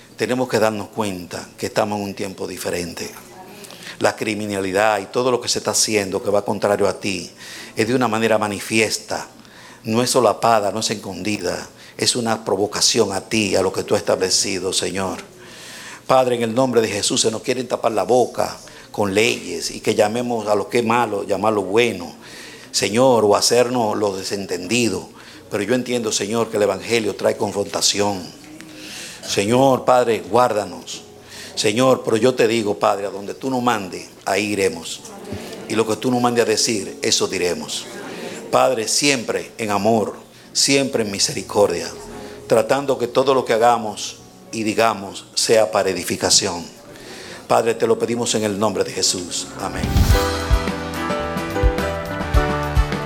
que estamos en un tiempo diferente. La criminalidad y todo lo que se está haciendo que va contrario a ti es de una manera manifiesta, no es solapada, no es escondida, es una provocación a ti, a lo que tú has establecido, Señor. Padre, en el nombre de Jesús, se nos quieren tapar la boca con leyes y que llamemos a lo que es malo, llamarlo bueno, Señor, o hacernos los desentendidos. Pero yo entiendo, Señor, que el Evangelio trae confrontación. Señor, Padre, guárdanos. Señor, pero yo te digo, Padre, a donde tú nos mandes, ahí iremos. Y lo que tú nos mandes a decir, eso diremos. Padre, siempre en amor, siempre en misericordia, tratando que todo lo que hagamos y digamos sea para edificación. Padre, te lo pedimos en el nombre de Jesús. Amén.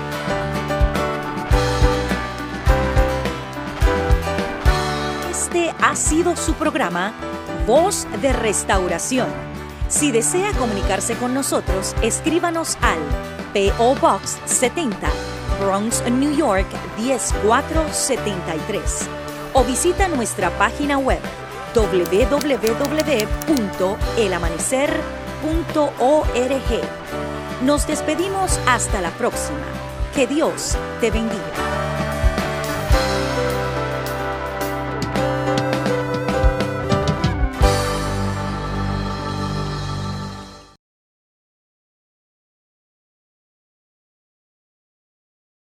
Este ha sido su programa Voz de Restauración. Si desea comunicarse con nosotros, escríbanos al P.O. Box 70, Bronx, New York 10473, o visita nuestra página web www.elamanecer.org. Nos despedimos hasta la próxima. Que Dios te bendiga.